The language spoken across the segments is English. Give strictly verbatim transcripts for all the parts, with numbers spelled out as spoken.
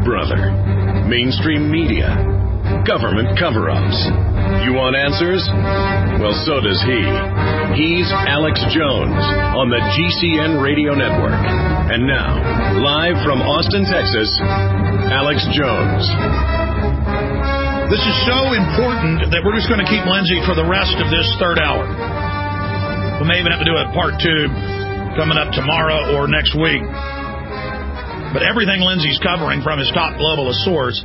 brother. Mainstream media. Government cover-ups. You want answers? Well, so does he. He's Alex Jones on the G C N Radio Network. And now, live from Austin, Texas, Alex Jones. This is so important that we're just going to keep Lindsay for the rest of this third hour. We may even have to do a part two coming up tomorrow or next week. But everything Lindsay's covering from his top globalist source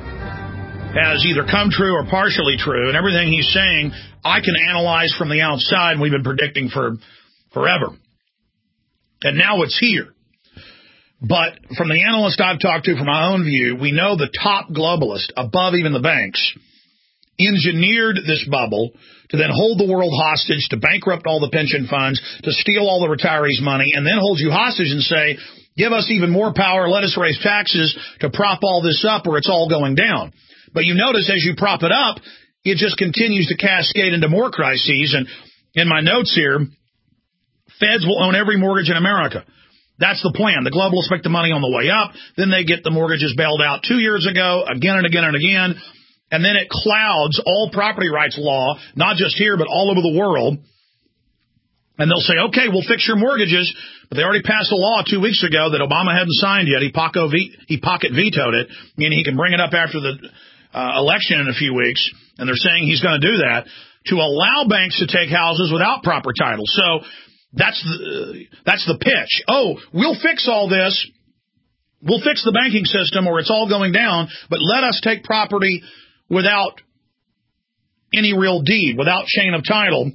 has either come true or partially true, and everything he's saying I can analyze from the outside, and we've been predicting for forever. And now it's here. But from the analysts I've talked to, from my own view, we know the top globalist, above even the banks, engineered this bubble to then hold the world hostage, to bankrupt all the pension funds, to steal all the retirees' money, and then hold you hostage and say, give us even more power, let us raise taxes to prop all this up or it's all going down. But you notice as you prop it up, it just continues to cascade into more crises. And in my notes here, feds will own every mortgage in America. That's the plan. The globalists make the money on the way up. Then they get the mortgages bailed out two years ago, again and again and again. And then it clouds all property rights law, not just here, but all over the world. And they'll say, okay, we'll fix your mortgages. But they already passed a law two weeks ago that Obama hadn't signed yet. He pocket, he pocket vetoed it, meaning he can bring it up after the uh, election in a few weeks. And they're saying he's going to do that to allow banks to take houses without proper title. So that's the, that's the pitch. Oh, we'll fix all this. We'll fix the banking system or it's all going down, but let us take property without any real deed, without chain of title.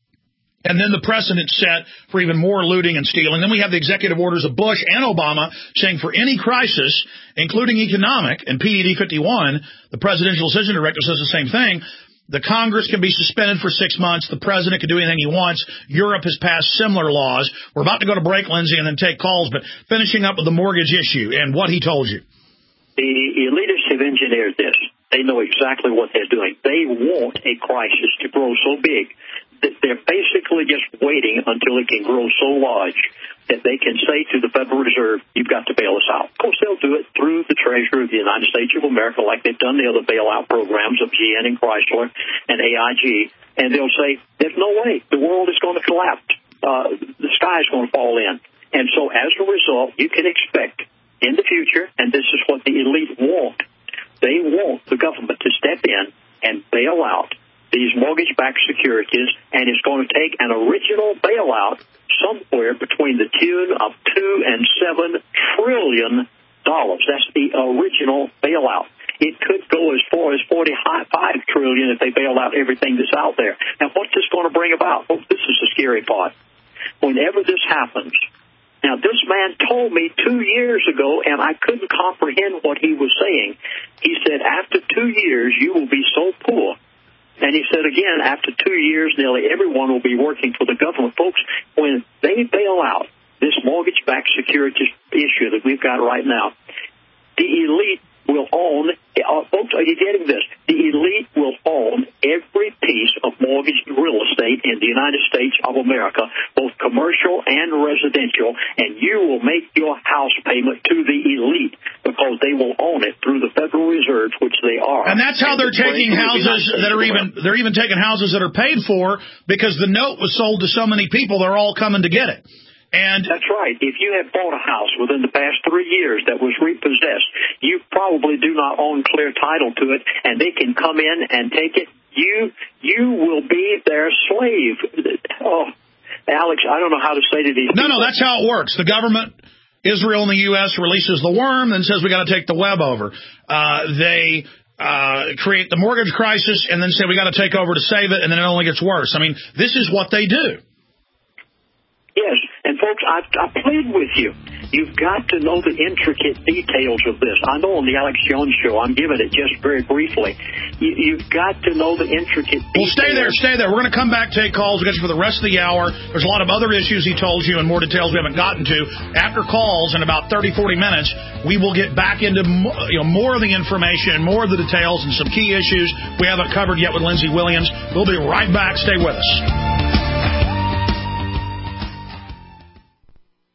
And then the precedent set for even more looting and stealing. Then we have the executive orders of Bush and Obama saying for any crisis, including economic, and P E D fifty-one, the Presidential Decision Directive says the same thing, the Congress can be suspended for six months. The president can do anything he wants. Europe has passed similar laws. We're about to go to break, Lindsay, and then take calls, but finishing up with the mortgage issue and what he told you. The elitists have engineered this. They know exactly what they're doing. They want a crisis to grow so big that they're basically just waiting until it can grow so large that they can say to the Federal Reserve, you've got to bail us out. Of course, they'll do it through the Treasury of the United States of America like they've done the other bailout programs of G M and Chrysler and A I G. And they'll say, there's no way. The world is going to collapse. Uh, the sky is going to fall in. And so as a result, you can expect in the future, and this is what the elite want, they want the government to step in and bail out these mortgage-backed securities, and it's going to take an original bailout somewhere between the tune of two and seven trillion dollars. That's the original bailout. It could go as far as forty-five trillion if they bail out everything that's out there. Now, what's this going to bring about? Well, this is the scary part. Whenever this happens, now this man told me two years ago, and I couldn't comprehend what he was saying. He said, after two years, you will be so poor. And he said, again, after two years, nearly everyone will be working for the government. Folks, when they bail out this mortgage-backed securities issue that we've got right now, the elite will own, uh, folks, are you getting this? The elite will own every piece of mortgaged real estate in the United States of America, both commercial and residential, and you will make your house payment to the elite because they will own it through the Federal Reserve, which they are. And that's how and they're taking houses that are even, they're even taking houses that are paid for because the note was sold to so many people, they're all coming to get it. And that's right. If you have bought a house within the past three years that was repossessed, you probably do not own clear title to it, and they can come in and take it. You you will be their slave. Oh, Alex, I don't know how to say to these No, people. no, that's how it works. The government, Israel and the U S releases the worm and says we got to take the web over. Uh, they uh, create the mortgage crisis and then say we got to take over to save it, and then it only gets worse. I mean, this is what they do. Yes, and folks, I, I plead with you. You've got to know the intricate details of this. I know on the Alex Jones Show, I'm giving it just very briefly. You, you've got to know the intricate details. Well, stay there, stay there. We're going to come back, take calls. We'll get you for the rest of the hour. There's a lot of other issues he told you and more details we haven't gotten to. After calls in about thirty, forty minutes, we will get back into you know, more of the information, more of the details, and some key issues we haven't covered yet with Lindsay Williams. We'll be right back. Stay with us.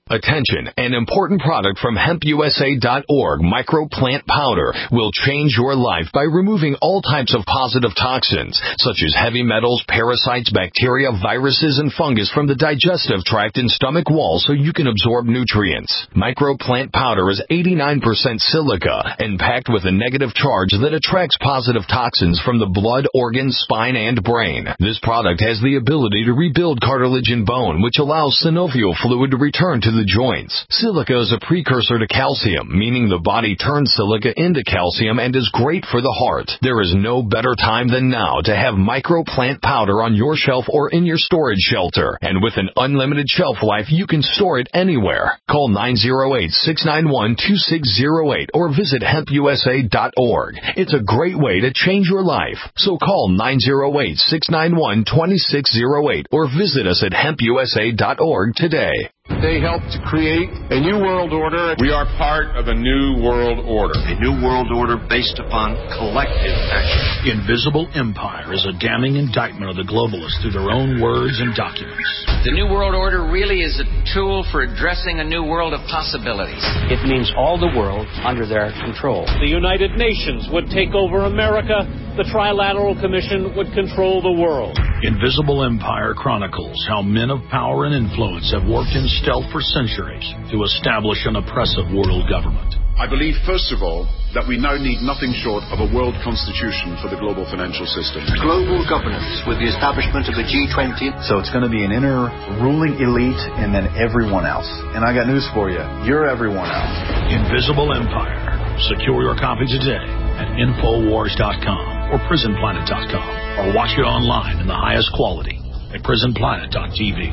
Attention, an important product from hemp U S A dot org, microplant powder, will change your life by removing all types of positive toxins, such as heavy metals, parasites, bacteria, viruses, and fungus from the digestive tract and stomach wall so you can absorb nutrients. Microplant powder is eighty-nine percent silica and packed with a negative charge that attracts positive toxins from the blood, organs, spine, and brain. This product has the ability to rebuild cartilage and bone, which allows synovial fluid to return to the joints. Silica is a precursor to calcium, meaning the body turns silica into calcium and is great for the heart. There is no better time than now to have microplant powder on your shelf or in your storage shelter. And with an unlimited shelf life, you can store it anywhere. Call nine oh eight, six nine one, two six oh eight or visit hemp U S A dot org. It's a great way to change your life. So call nine oh eight, six nine one, two six oh eight or visit us at hemp U S A dot org today. They helped to create a new world order. We are part of a new world order. A new world order based upon collective action. Invisible Empire is a damning indictment of the globalists through their own words and documents. The new world order really is a tool for addressing a new world of possibilities. It means all the world under their control. The United Nations would take over America. The Trilateral Commission would control the world. Invisible Empire chronicles how men of power and influence have worked in stealth for centuries to establish an oppressive world government. I believe, first of all, that we now need nothing short of a world constitution for the global financial system. Global governance with the establishment of the G twenty. So it's going to be an inner ruling elite and then everyone else. And I got news for you. You're everyone else. Invisible Empire. Secure your copy today at infowars dot com or prison planet dot com or watch it online in the highest quality at prison planet dot t v.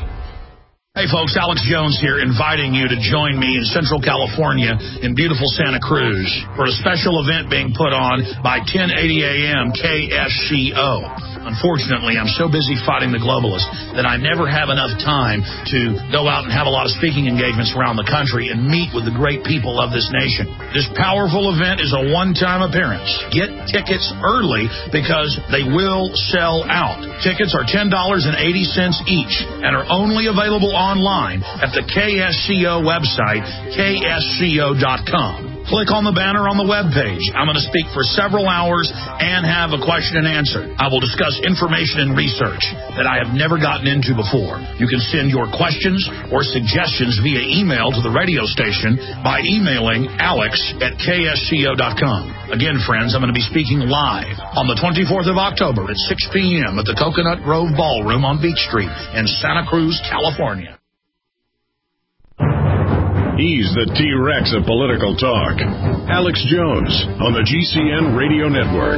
Hey folks, Alex Jones here, inviting you to join me in Central California in beautiful Santa Cruz for a special event being put on by ten eighty A M K S C O. Unfortunately, I'm so busy fighting the globalists that I never have enough time to go out and have a lot of speaking engagements around the country and meet with the great people of this nation. This powerful event is a one-time appearance. Get tickets early because they will sell out. Tickets are ten dollars and eighty cents each and are only available online at the K S C O website, K S C O dot com. Click on the banner on the webpage. I'm going to speak for several hours and have a question and answer. I will discuss information and research that I have never gotten into before. You can send your questions or suggestions via email to the radio station by emailing alex at K S C O dot com. Again, friends, I'm going to be speaking live on the twenty-fourth of October at six p m at the Coconut Grove Ballroom on Beach Street in Santa Cruz, California. He's the T-Rex of political talk. Alex Jones on the G C N Radio Network.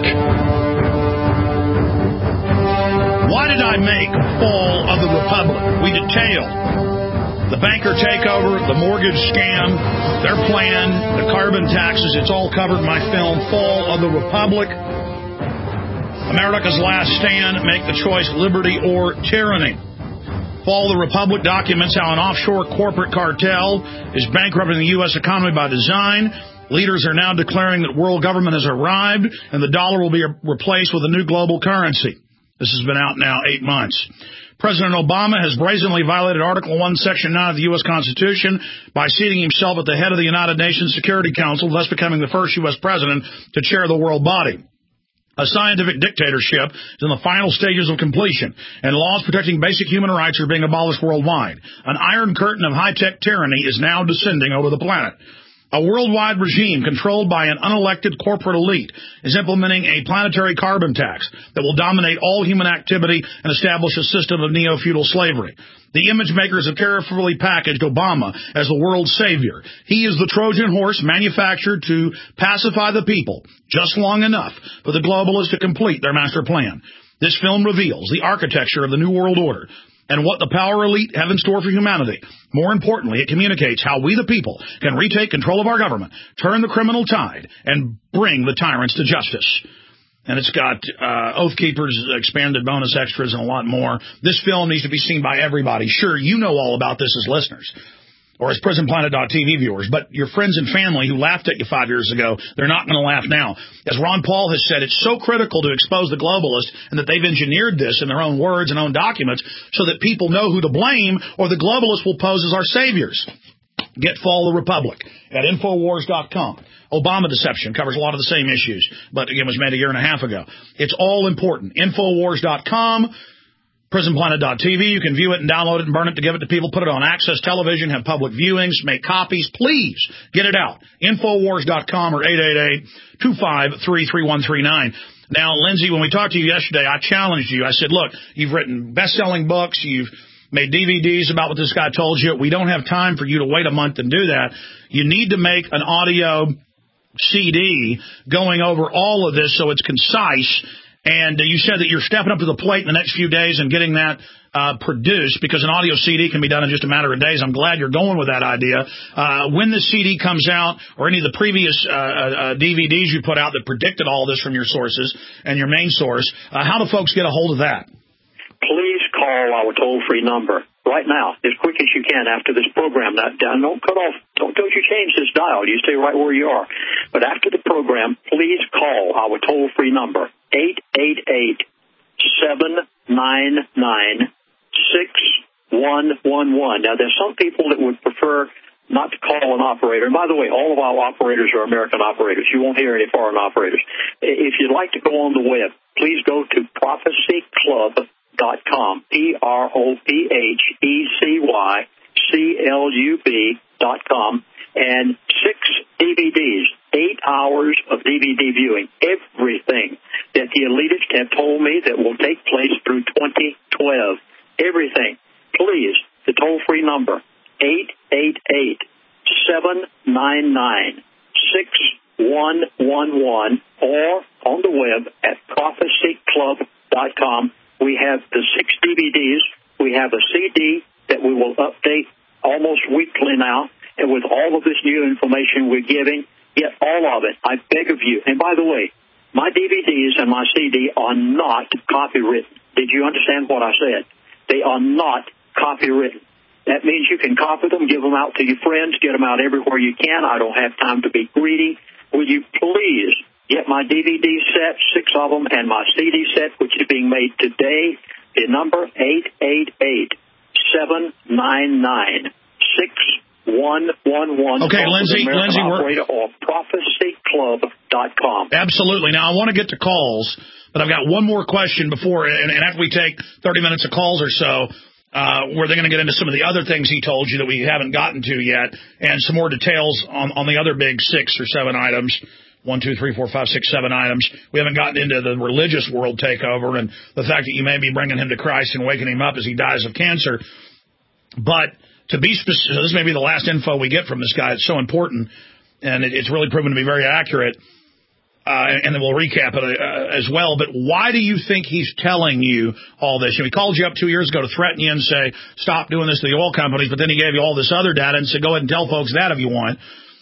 Why did I make Fall of the Republic? We detail the banker takeover, the mortgage scam, their plan, the carbon taxes. It's all covered in my film, Fall of the Republic. America's Last Stand, make the choice, liberty or tyranny. Fall of the Republic documents how an offshore corporate cartel is bankrupting the U S economy by design. Leaders are now declaring that world government has arrived and the dollar will be replaced with a new global currency. This has been out now eight months. President Obama has brazenly violated Article one, Section nine of the U S Constitution by seating himself at the head of the United Nations Security Council, thus becoming the first U S president to chair the world body. A scientific dictatorship is in the final stages of completion, and laws protecting basic human rights are being abolished worldwide. An iron curtain of high-tech tyranny is now descending over the planet. A worldwide regime controlled by an unelected corporate elite is implementing a planetary carbon tax that will dominate all human activity and establish a system of neo-feudal slavery. The image makers have carefully packaged Obama as the world's savior. He is the Trojan horse manufactured to pacify the people just long enough for the globalists to complete their master plan. This film reveals the architecture of the New World Order and what the power elite have in store for humanity. More importantly, it communicates how we the people can retake control of our government, turn the criminal tide, and bring the tyrants to justice. And it's got uh, Oath Keepers, expanded bonus extras, and a lot more. This film needs to be seen by everybody. Sure, you know all about this as listeners, or as prison planet dot t v viewers, but your friends and family who laughed at you five years ago, they're not going to laugh now. As Ron Paul has said, it's so critical to expose the globalists and that they've engineered this in their own words and own documents so that people know who to blame, or the globalists will pose as our saviors. Get Fall the Republic at Infowars dot com. Obama deception covers a lot of the same issues, but again, was made a year and a half ago. It's all important. Infowars dot com. Prison Planet dot T V. You can view it and download it and burn it to give it to people. Put it on Access Television, have public viewings, make copies. Please get it out. Infowars dot com or eight eight eight, two five three, three one three nine. Now, Lindsay, when we talked to you yesterday, I challenged you. I said, look, you've written best-selling books. You've made D V Ds about what this guy told you. We don't have time for you to wait a month and do that. You need to make an audio C D going over all of this so it's concise. And you said that you're stepping up to the plate in the next few days and getting that uh, produced, because an audio C D can be done in just a matter of days. I'm glad you're going with that idea. Uh, when the C D comes out, or any of the previous uh, uh, D V Ds you put out that predicted all this from your sources and your main source, uh, how do folks get a hold of that? Please call our toll-free number right now, as quick as you can after this program. Now, don't cut off. Don't, don't you change this dial. You stay right where you are. But after the program, please call our toll-free number, eight eight eight, seven nine nine, six one one one. Now, there's some people that would prefer not to call an operator. And by the way, all of our operators are American operators. You won't hear any foreign operators. If you'd like to go on the web, please go to prophecy club dot com, P R O P H E C Y C L U B dot com, and six D V Ds, eight hours of D V D viewing, everything that the elitists have told me that will take place through twenty twelve, everything. Please, the toll-free number, eight eight eight, seven nine nine, six one one one, or on the web at prophecy club dot com. We have the six D V Ds. We have a C D that we will update almost weekly now. And with all of this new information we're giving, get all of it. I beg of you. And by the way, my D V Ds and my C D are not copywritten. Did you understand what I said? They are not copywritten. That means you can copy them, give them out to your friends, get them out everywhere you can. I don't have time to be greedy. Will you please get my D V D set, six of them, and my C D set, which is being made today? The number, eight eight eight, seven nine nine, six one one one. Okay, Lindsay, Lindsay, we're... or prophecy club dot com. Absolutely. Now, I want to get to calls, but I've got one more question before, and, and after we take thirty minutes of calls or so, uh, where they're going to get into some of the other things he told you that we haven't gotten to yet, and some more details on, on the other big six or seven items. One, two, three, four, five, six, seven items. We haven't gotten into the religious world takeover and the fact that you may be bringing him to Christ and waking him up as he dies of cancer. But to be specific, this may be the last info we get from this guy. It's so important, and it, it's really proven to be very accurate. Uh, and, and then we'll recap it uh, as well. But why do you think he's telling you all this? You know, he called you up two years ago to threaten you and say, stop doing this to the oil companies, but then he gave you all this other data and said, go ahead and tell folks that if you want.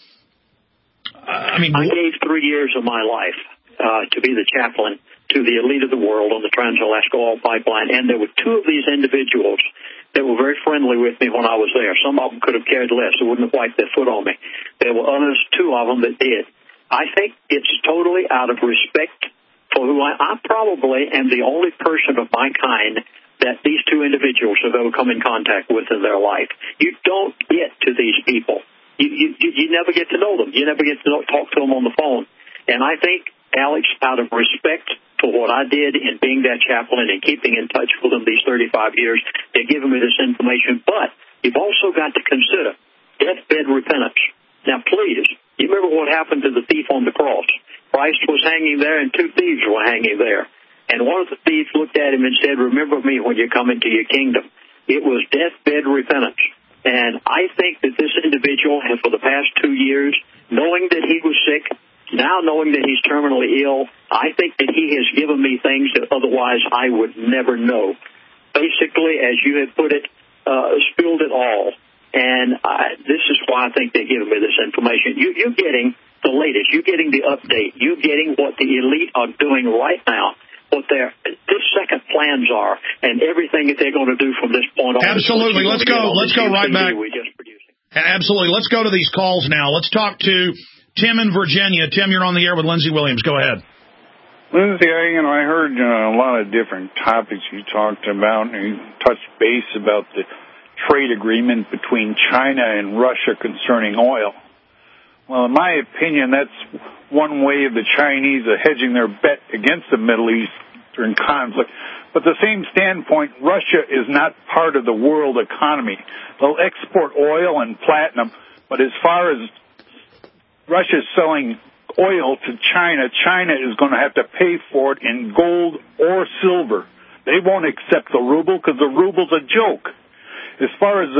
I mean, I gave three years of my life uh, to be the chaplain to the elite of the world on the Trans-Alaska Oil Pipeline, and there were two of these individuals that were very friendly with me when I was there. Some of them could have cared less. They wouldn't have wiped their foot on me. There were others, two of them, that did. I think it's totally out of respect for who I, I probably am the only person of my kind that these two individuals have ever come in contact with in their life. You don't get to these people. You, you, you never get to know them. You never get to know, talk to them on the phone. And I think, Alex, out of respect for what I did in being that chaplain and keeping in touch with them these thirty-five years, they're giving me this information. But you've also got to consider deathbed repentance. Now, please, you remember what happened to the thief on the cross? Christ was hanging there and two thieves were hanging there. And one of the thieves looked at him and said, remember me when you come into your kingdom. It was deathbed repentance. And I think that this individual has, for the past two years, knowing that he was sick, now knowing that he's terminally ill, I think that he has given me things that otherwise I would never know. Basically, as you had put it, uh, spilled it all. And I, this is why I think they're giving me this information. You, you're getting the latest. You're getting the update. You're getting what the elite are doing right now, what their this-second plans are, and everything that they're going to do from this point on. Absolutely. Let's go. Let's go right back. Absolutely. Let's go to these calls now. Let's talk to Tim in Virginia. Tim, you're on the air with Lindsay Williams. Go ahead. Lindsay, I, you know, I heard uh, a lot of different topics you talked about, and you touched base about the trade agreement between China and Russia concerning oil. Well, in my opinion, that's one way of the Chinese are hedging their bet against the Middle Eastern conflict. But the same standpoint, Russia is not part of the world economy. They'll export oil and platinum, but as far as Russia selling oil to China, China is going to have to pay for it in gold or silver. They won't accept the ruble because the ruble's a joke. As far as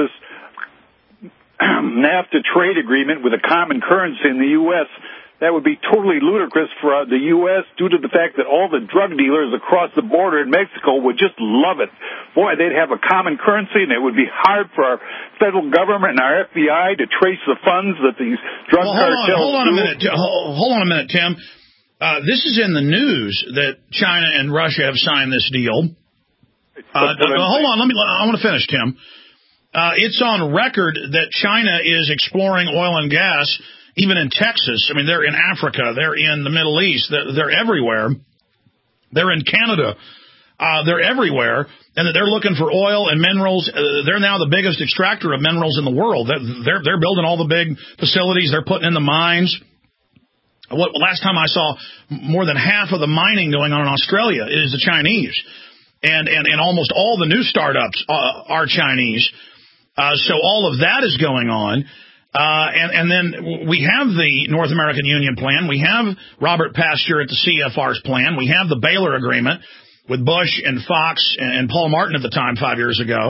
this NAFTA trade agreement with a common currency in the U S, that would be totally ludicrous for uh, the U S due to the fact that all the drug dealers across the border in Mexico would just love it. Boy, they'd have a common currency, and it would be hard for our federal government and our F B I to trace the funds that these drug well, hold cartels on, hold on do. a minute. Hold on a minute, Tim. Uh, this is in the news that China and Russia have signed this deal. Uh, hold on, let me. I want to finish, Tim. Uh, it's on record that China is exploring oil and gas, even in Texas. I mean, they're in Africa. They're in the Middle East. They're, they're everywhere. They're in Canada. Uh, they're everywhere. And that they're looking for oil and minerals. Uh, they're now the biggest extractor of minerals in the world. They're, they're, they're building all the big facilities. They're putting in the mines. What, last time I saw, more than half of the mining going on in Australia is the Chinese. And, and, and almost all the new startups uh, are Chinese. Uh, so all of that is going on. Uh, and, and then we have the North American Union plan. We have Robert Pasteur at the C F R's plan. We have the Baylor Agreement with Bush and Fox and Paul Martin at the time five years ago.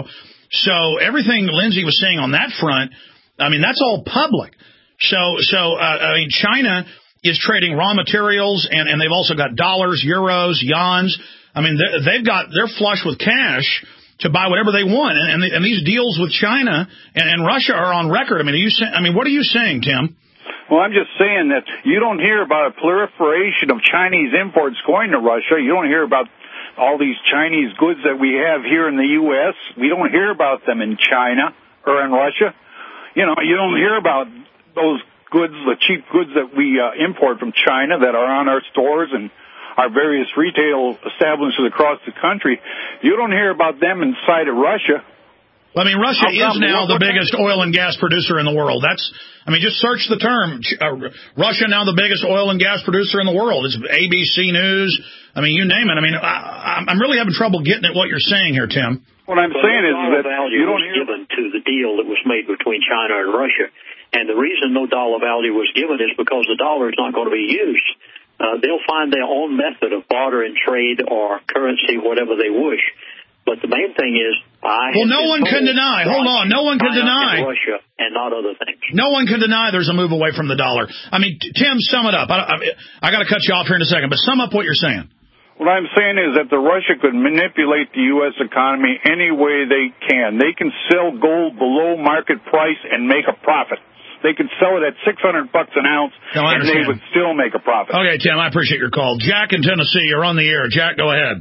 So everything Lindsay was saying on that front, I mean, that's all public. So, so uh, I mean, China is trading raw materials, and, and they've also got dollars, euros, yuans. I mean, they've got, they're flush with cash to buy whatever they want. And, and, the, and these deals with China and, and Russia are on record. I mean, are you say, I mean, what are you saying, Tim? Well, I'm just saying that you don't hear about a proliferation of Chinese imports going to Russia. You don't hear about all these Chinese goods that we have here in the U S. We don't hear about them in China or in Russia. You know, you don't hear about those goods, the cheap goods that we uh, import from China that are on our stores and our various retail establishments across the country. You don't hear about them inside of Russia. Well, I mean, Russia is now the biggest oil and gas producer in the world. That's, I mean, just search the term. Uh, Russia now the biggest oil and gas producer in the world. It's A B C News. I mean, you name it. I mean, I, I'm really having trouble getting at what you're saying here, Tim. What I'm but saying is no that value you don't was hear given to the deal that was made between China and Russia. And the reason no dollar value was given is because the dollar is not going to be used. Uh, they'll find their own method of barter and trade or currency, whatever they wish. But the main thing is, I well, no one can deny. Hold on, no one can deny Russia and not other things. No one can deny there's a move away from the dollar. I mean, Tim, sum it up. I, I, I got to cut you off here in a second, but sum up what you're saying. What I'm saying is that the Russia could manipulate the U S economy any way they can. They can sell gold below market price and make a profit. They could sell it at six hundred bucks an ounce, no, and they would still make a profit. Okay, Tim, I appreciate your call. Jack in Tennessee, you're on the air. Jack, go ahead.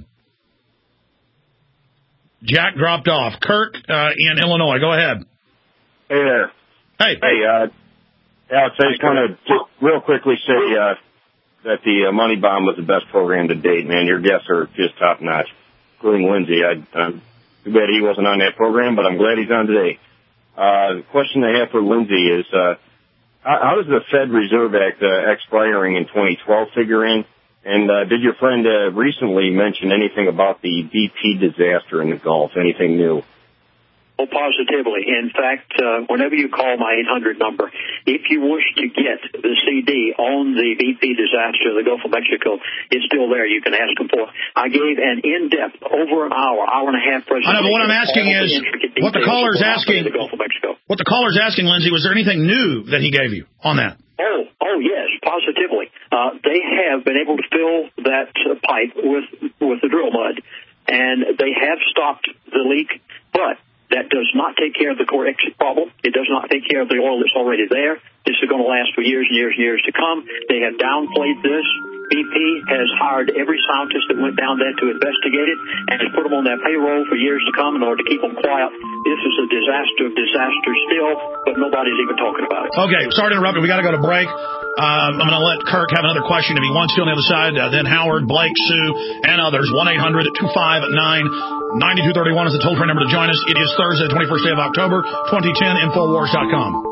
Jack dropped off. Kirk uh, in Illinois, go ahead. Hey there. Hey. Hey, uh, Alex, I just want to just real quickly say uh, that the uh, Money Bomb was the best program to date, man. Your guests are just top-notch, including Lindsay. I, I'm too bad he wasn't on that program, but I'm glad he's on today. Uh, the question I have for Lindsay is, uh, how, how does the Fed Reserve Act uh, expiring in twenty twelve figure in? And uh, did your friend uh, recently mention anything about the B P disaster in the Gulf? Anything new? Oh, positively. In fact, uh, whenever you call my eight hundred number, if you wish to get the C D on the B P disaster in the Gulf of Mexico, it's still there. You can ask them for. I gave an in-depth, over an hour, hour and a half presentation. I know, but what I'm asking is, what the caller's asking, the Gulf of Mexico. what the caller's asking, Lindsay, was there anything new that he gave you on that? Oh, oh yes, positively. Uh, they have been able to fill that uh, pipe with with the drill mud, and they have stopped the leak, but that does not take care of the core exit problem. It does not take care of the oil that's already there. This is going to last for years and years and years to come. They have downplayed this. B P has hired every scientist that went down there to investigate it and has put them on their payroll for years to come in order to keep them quiet. This is a disaster of disasters still, but nobody's even talking about it. Okay, sorry to interrupt you. We got to go to break. Um, I'm going to let Kirk have another question if he wants to on the other side. Uh, then Howard, Blake, Sue, and others. one eight hundred two five nine nine two three one is the toll-free number to join us. It is Thursday, the twenty-first day of October, twenty ten, Infowars dot com.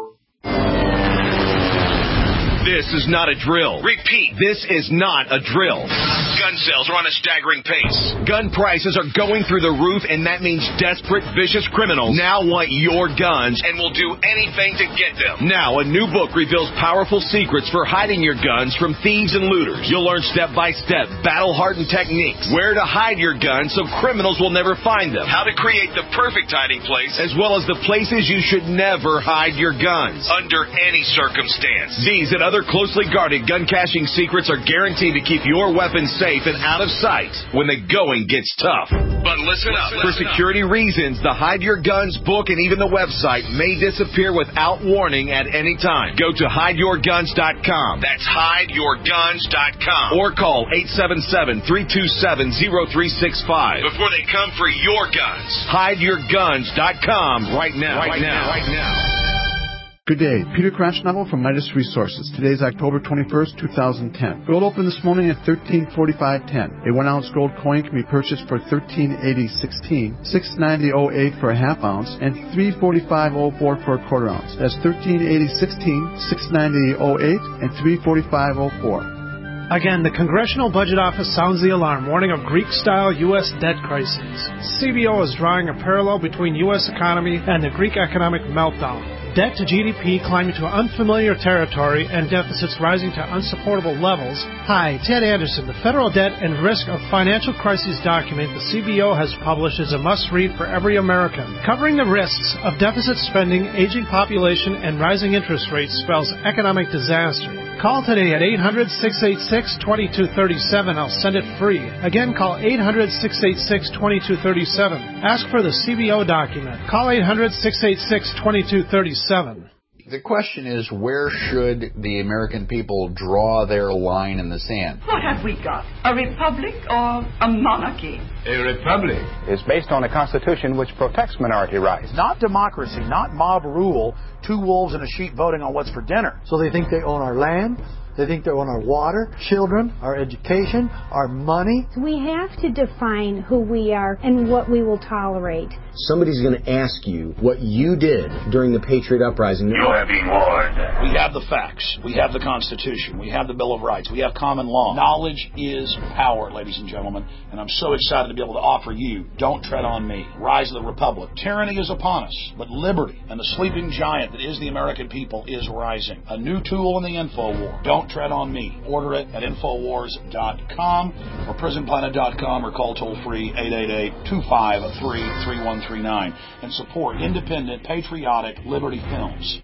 This is not a drill. Repeat, this is not a drill. Gun sales are on a staggering pace. Gun prices are going through the roof, and that means desperate, vicious criminals now want your guns and will do anything to get them. Now, a new book reveals powerful secrets for hiding your guns from thieves and looters. You'll learn step-by-step, battle-hardened techniques, where to hide your guns so criminals will never find them, how to create the perfect hiding place, as well as the places you should never hide your guns, under any circumstance. These and other closely guarded gun caching secrets are guaranteed to keep your weapons safe and out of sight when the going gets tough. But listen up. For security reasons, the Hide Your Guns book and even the website may disappear without warning at any time. Go to hide your guns dot com. That's hide your guns dot com. Or call eight seven seven, three two seven, zero three six five before they come for your guns. hide your guns dot com right now. Right, right now. Right now. Good day. Peter Krasnovel from Midas Resources. Today is October twenty-first, two thousand ten. Gold opened this morning at thirteen forty-five ten. A one ounce gold coin can be purchased for thirteen eighty sixteen, six ninety oh eight for a half ounce, and three forty-five oh four for a quarter ounce. That's thirteen eighty sixteen, six ninety oh eight, and three forty-five oh four. Again, the Congressional Budget Office sounds the alarm, warning of Greek-style U S debt crises. C B O is drawing a parallel between U S economy and the Greek economic meltdown. Debt to G D P climbing to unfamiliar territory and deficits rising to unsupportable levels. Hi, Ted Anderson. The Federal Debt and Risk of Financial Crises document the C B O has published is a must-read for every American. Covering the risks of deficit spending, aging population, and rising interest rates spells economic disaster. Call today at eight hundred, six eight six, two two three seven. I'll send it free. Again, call eight hundred, six eight six, two two three seven. Ask for the C B O document. Call eight hundred, six eight six, two two three seven. The question is, where should the American people draw their line in the sand? What have we got? A republic or a monarchy? A republic is based on a constitution which protects minority rights. Not democracy, not mob rule, two wolves and a sheep voting on what's for dinner. So they think they own our land, they think they own our water, children, our education, our money. We have to define who we are and what we will tolerate. Somebody's going to ask you what you did during the Patriot Uprising. You are being warned. We have the facts. We have the Constitution. We have the Bill of Rights. We have common law. Knowledge is power, ladies and gentlemen, and I'm so excited to be able to offer you Don't Tread on Me, Rise of the Republic. Tyranny is upon us, but liberty and the sleeping giant that is the American people is rising. A new tool in the info war. Don't Tread on Me. Order it at infowars dot com or prison planet dot com or call toll-free eight eight eight, two five three, three one three nine and support independent, patriotic Liberty Films.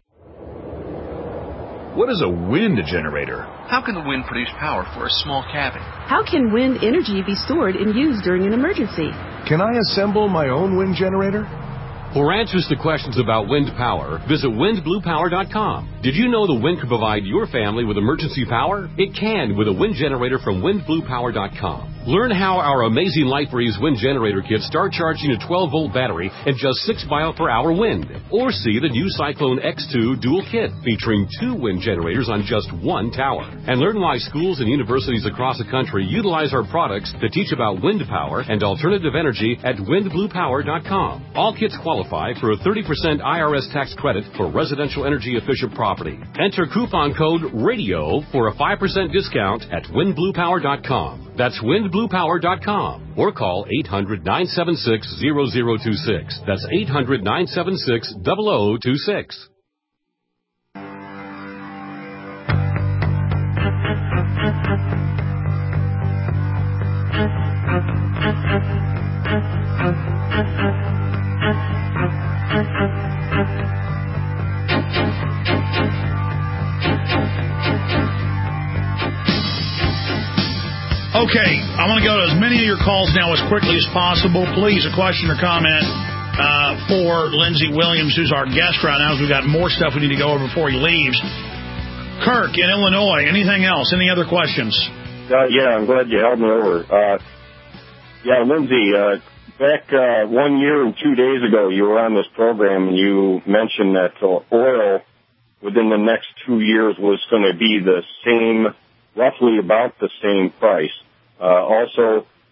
What is a wind generator? How can the wind produce power for a small cabin? How can wind energy be stored and used during an emergency? Can I assemble my own wind generator? For answers to questions about wind power, visit wind blue power dot com. Did you know the wind can provide your family with emergency power? It can with a wind generator from wind blue power dot com. Learn how our amazing LifeBreeze wind generator kits start charging a twelve volt battery and just six mile per hour wind. Or see the new Cyclone X two dual kit featuring two wind generators on just one tower. And learn why schools and universities across the country utilize our products to teach about wind power and alternative energy at wind blue power dot com. All kits qualify for a thirty percent I R S tax credit for residential energy efficient property. Enter coupon code RADIO for a five percent discount at wind blue power dot com. That's wind blue power dot com or call eight hundred, nine seven six, zero zero two six. That's eight hundred, nine seven six, zero zero two six. Okay, I want to go to as many of your calls now as quickly as possible. Please, a question or comment uh, for Lindsey Williams, who's our guest right now, as we've got more stuff we need to go over before he leaves. Kirk in Illinois, anything else? Any other questions? Uh, yeah, I'm glad you held me over. Uh, yeah, Lindsey, uh, back uh, one year and two days ago, you were on this program and you mentioned that uh, oil within the next two years was going to be the same, roughly about the same price. Uh, also,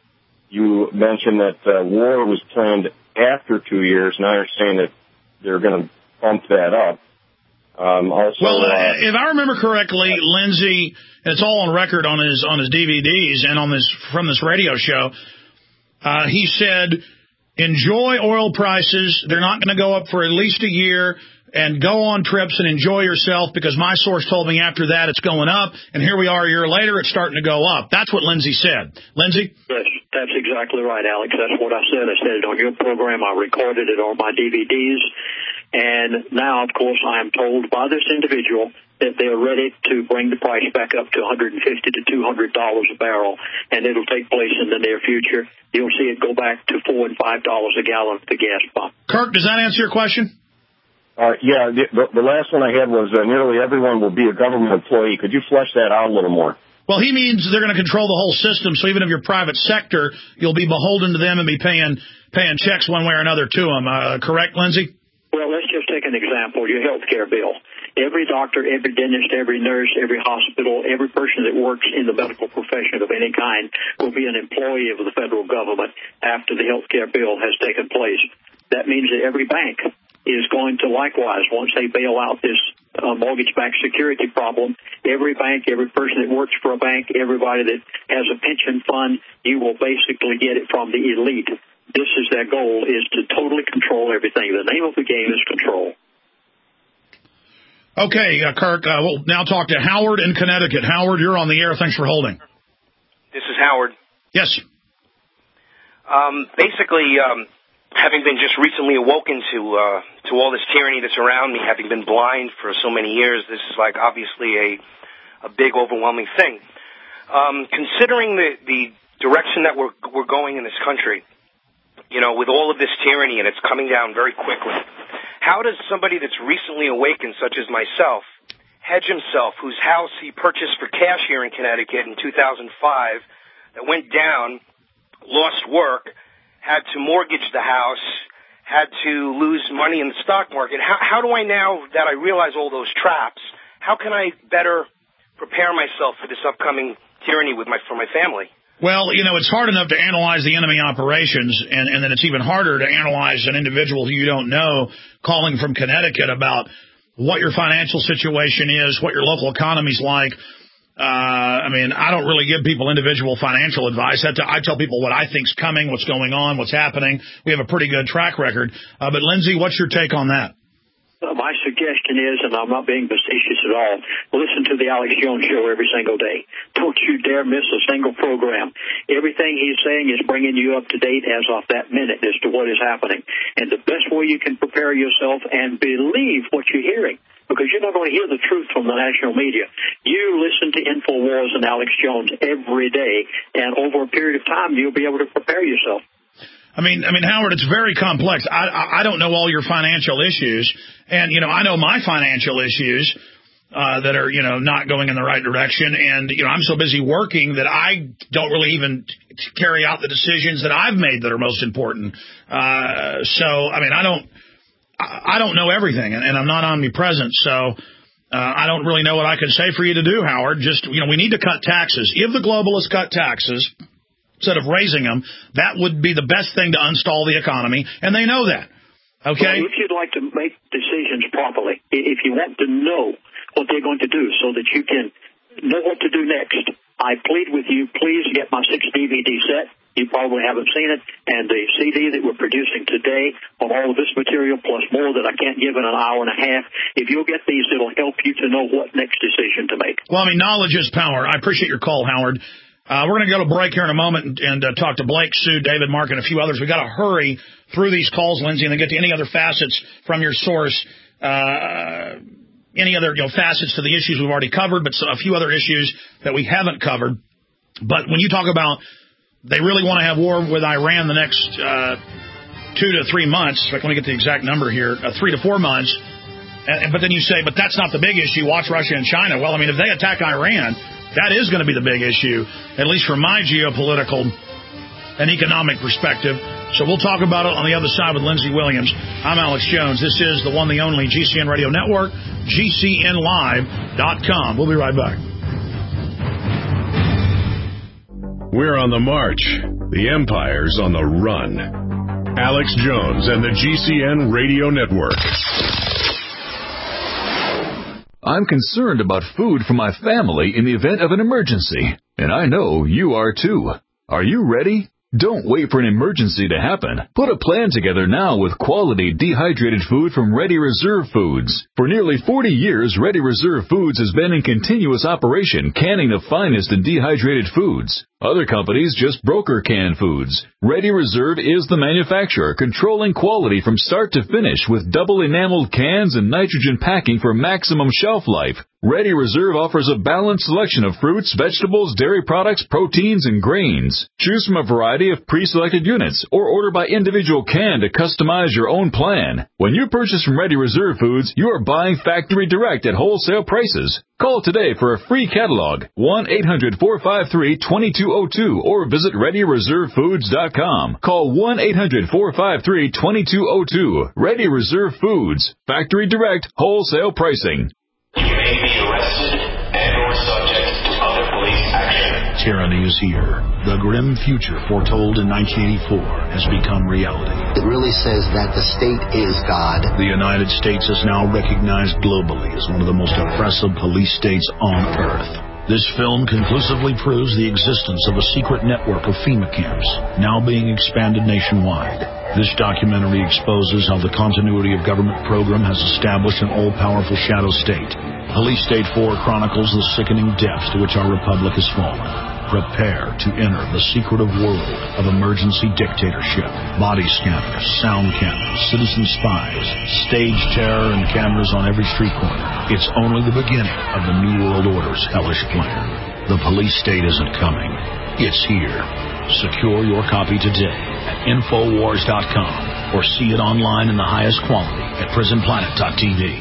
you mentioned that uh, war was planned after two years, and I understand that they're going to bump that up. Um, also, well, uh, if I remember correctly, Lindsey, and it's all on record on his on his D V Ds and on this from this radio show, uh, he said, enjoy oil prices. They're not going to go up for at least a year, and go on trips and enjoy yourself, because my source told me after that it's going up, and here we are a year later, it's starting to go up. That's what Lindsey said. Lindsey? Yes, that's exactly right, Alex. That's what I said. I said it on your program. I recorded it on my D V Ds. And now, of course, I am told by this individual that they're ready to bring the price back up to one hundred fifty to two hundred dollars a barrel, and it'll take place in the near future. You'll see it go back to four and five dollars a gallon at the gas pump. Kirk, does that answer your question? Uh, yeah, the, the last one I had was uh, nearly everyone will be a government employee. Could you flesh that out a little more? Well, he means they're going to control the whole system, so even if you're private sector, you'll be beholden to them and be paying paying checks one way or another to them. Uh, correct, Lindsey? Well, let's just take an example, your health care bill. Every doctor, every dentist, every nurse, every hospital, every person that works in the medical profession of any kind will be an employee of the federal government after the health care bill has taken place. That means that every bank is going to likewise, once they bail out this uh, mortgage-backed security problem, every bank, every person that works for a bank, everybody that has a pension fund, you will basically get it from the elite. This is their goal, is to totally control everything. The name of the game is control. Okay, uh, Kirk, uh, we'll now talk to Howard in Connecticut. Howard, you're on the air. Thanks for holding. This is Howard. Yes. Um, basically, um, having been just recently awoken to uh, to all this tyranny that's around me, having been blind for so many years, this is like obviously a a big, overwhelming thing. Um, considering the the direction that we're we're going in this country, you know, with all of this tyranny, and it's coming down very quickly, how does somebody that's recently awakened, such as myself, hedge himself, whose house he purchased for cash here in Connecticut in two thousand five, that went down, lost work, had to mortgage the house, had to lose money in the stock market? How, how do I now that I realize all those traps, how can I better prepare myself for this upcoming tyranny with my for my family? Well, you know, it's hard enough to analyze the enemy operations, and, and then it's even harder to analyze an individual who you don't know calling from Connecticut about what your financial situation is, what your local economy's like. Uh, I mean, I don't really give people individual financial advice. I, t- I tell people what I think's coming, what's going on, what's happening. We have a pretty good track record. Uh, but, Lindsey, what's your take on that? Uh, my suggestion is, and I'm not being facetious at all, listen to the Alex Jones Show every single day. Don't you dare miss a single program. Everything he's saying is bringing you up to date as of that minute as to what is happening. And the best way you can prepare yourself and believe what you're hearing, because you're not going to hear the truth from the national media. You listen to InfoWars and Alex Jones every day, and over a period of time, you'll be able to prepare yourself. I mean, I mean, Howard, it's very complex. I, I, I don't know all your financial issues, and, you know, I know my financial issues uh, that are, you know, not going in the right direction, and, you know, I'm so busy working that I don't really even carry out the decisions that I've made that are most important. Uh, so, I mean, I don't, I don't know everything, and, and I'm not omnipresent, so uh, I don't really know what I can say for you to do, Howard. Just, you know, we need to cut taxes. If the globalists cut taxes instead of raising them, that would be the best thing to unstall the economy, and they know that. Okay? Well, if you'd like to make decisions properly, if you want to know what they're going to do so that you can know what to do next, I plead with you, please get my six D V D set. You probably haven't seen it, and the C D that we're producing today on all of this material, plus more that I can't give in an hour and a half. If you'll get these, it'll help you to know what next decision to make. Well, I mean, knowledge is power. I appreciate your call, Howard. Uh, we're going to go to break here in a moment and, and uh, talk to Blake, Sue, David, Mark, and a few others. We've got to hurry through these calls, Lindsey, and then get to any other facets from your source, uh, any other you know, facets to the issues we've already covered, but a few other issues that we haven't covered. But when you talk about they really want to have war with Iran the next uh, two to three months, in fact, let me get the exact number here, uh, three to four months, and, but then you say, but that's not the big issue, watch Russia and China. Well, I mean, if they attack Iran, that is going to be the big issue, at least from my geopolitical and economic perspective. So we'll talk about it on the other side with Lindsey Williams. I'm Alex Jones. This is the one, the only G C N Radio Network, G C N live dot com. We'll be right back. We're on the march. The empire's on the run. Alex Jones and the G C N Radio Network. I'm concerned about food for my family in the event of an emergency, and I know you are too. Are you ready? Don't wait for an emergency to happen. Put a plan together now with quality dehydrated food from Ready Reserve Foods. For nearly forty years, Ready Reserve Foods has been in continuous operation, canning the finest in dehydrated foods. Other companies just broker canned foods. Ready Reserve is the manufacturer, controlling quality from start to finish with double enameled cans and nitrogen packing for maximum shelf life. Ready Reserve offers a balanced selection of fruits, vegetables, dairy products, proteins, and grains. Choose from a variety of pre-selected units or order by individual can to customize your own plan. When you purchase from Ready Reserve Foods, you are buying factory direct at wholesale prices. Call today for a free catalog, one eight hundred, four five three, two two zero two, or visit ready reserve foods dot com. Call one eight hundred, four five three, two two zero two. Ready Reserve Foods. Factory direct, wholesale pricing. You may be arrested and or subject to other police action. Tyranny is here. The grim future foretold in nineteen eighty-four has become reality. It really says that the state is God. The United States is now recognized globally as one of the most oppressive police states on earth. This film conclusively proves the existence of a secret network of FEMA camps, now being expanded nationwide. This documentary exposes how the continuity of government program has established an all-powerful shadow state. Police State four chronicles the sickening depths to which our republic has fallen. Prepare to enter the secretive world of emergency dictatorship. Body scanners, sound cameras, citizen spies, stage terror, and cameras on every street corner. It's only the beginning of the New World Order's hellish plan. The police state isn't coming. It's here. Secure your copy today at infowars dot com or see it online in the highest quality at prison planet dot t v.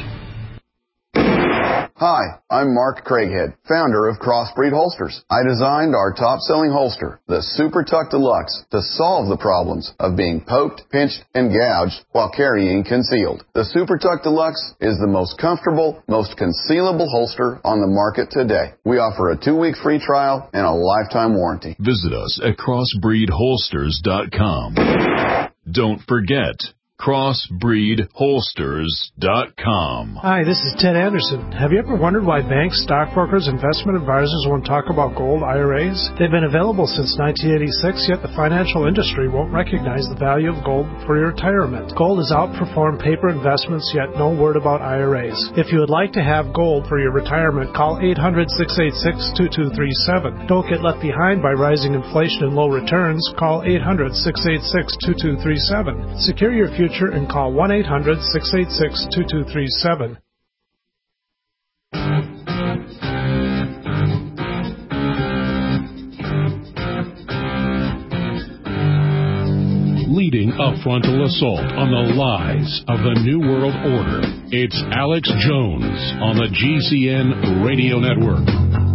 Hi, I'm Mark Craighead, founder of Crossbreed Holsters. I designed our top-selling holster, the Super Tuck Deluxe, to solve the problems of being poked, pinched, and gouged while carrying concealed. The Super Tuck Deluxe is the most comfortable, most concealable holster on the market today. We offer a two-week free trial and a lifetime warranty. Visit us at crossbreed holsters dot com. Don't forget, crossbreed holsters dot com. Hi, this is Ted Anderson. Have you ever wondered why banks, stockbrokers, investment advisors won't talk about gold I R As? They've been available since nineteen eighty-six, yet the financial industry won't recognize the value of gold for your retirement. Gold has outperformed paper investments, yet no word about I R As. If you would like to have gold for your retirement, call eight hundred, six eight six, two two three seven. Don't get left behind by rising inflation and low returns. Call eight hundred, six eight six, two two three seven. Secure your future and call one eight hundred, six eight six, two two three seven. Leading a frontal assault on the lies of the New World Order, it's Alex Jones on the G C N Radio Network.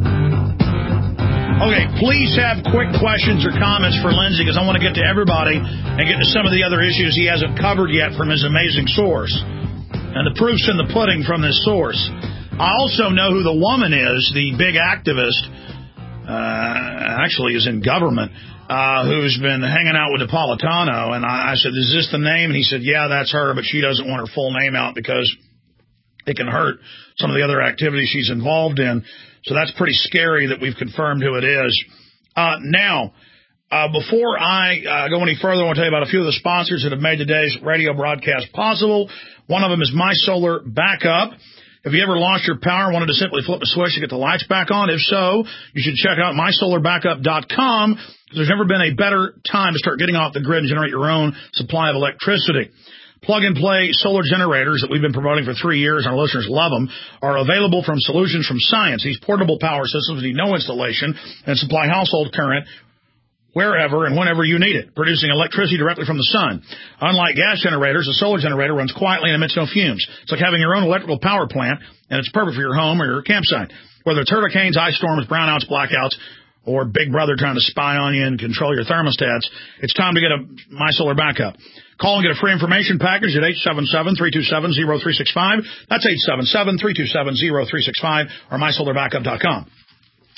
Okay, please have quick questions or comments for Lindsay, because I want to get to everybody and get to some of the other issues he hasn't covered yet from his amazing source. And the proof's in the pudding from this source. I also know who the woman is, the big activist, uh, actually is in government, uh, who's been hanging out with Napolitano. And I, I said, is this the name? And he said, yeah, that's her, but she doesn't want her full name out because it can hurt some of the other activities she's involved in. So that's pretty scary that we've confirmed who it is. Uh, now, uh, before I uh, go any further, I want to tell you about a few of the sponsors that have made today's radio broadcast possible. One of them is My Solar Backup. Have you ever lost your power and wanted to simply flip a switch to get the lights back on? If so, you should check out my solar backup dot com. There's never been a better time to start getting off the grid and generate your own supply of electricity. Plug-and-play solar generators that we've been promoting for three years, and our listeners love them, are available from Solutions from Science. These portable power systems need no installation and supply household current wherever and whenever you need it, producing electricity directly from the sun. Unlike gas generators, a solar generator runs quietly and emits no fumes. It's like having your own electrical power plant, and it's perfect for your home or your campsite. Whether it's hurricanes, ice storms, brownouts, blackouts, or Big Brother trying to spy on you and control your thermostats, it's time to get a My Solar Backup. Call and get a free information package at eight seven seven, three two seven, zero three six five. That's eight seven seven, three two seven, zero three six five or my solar backup dot com.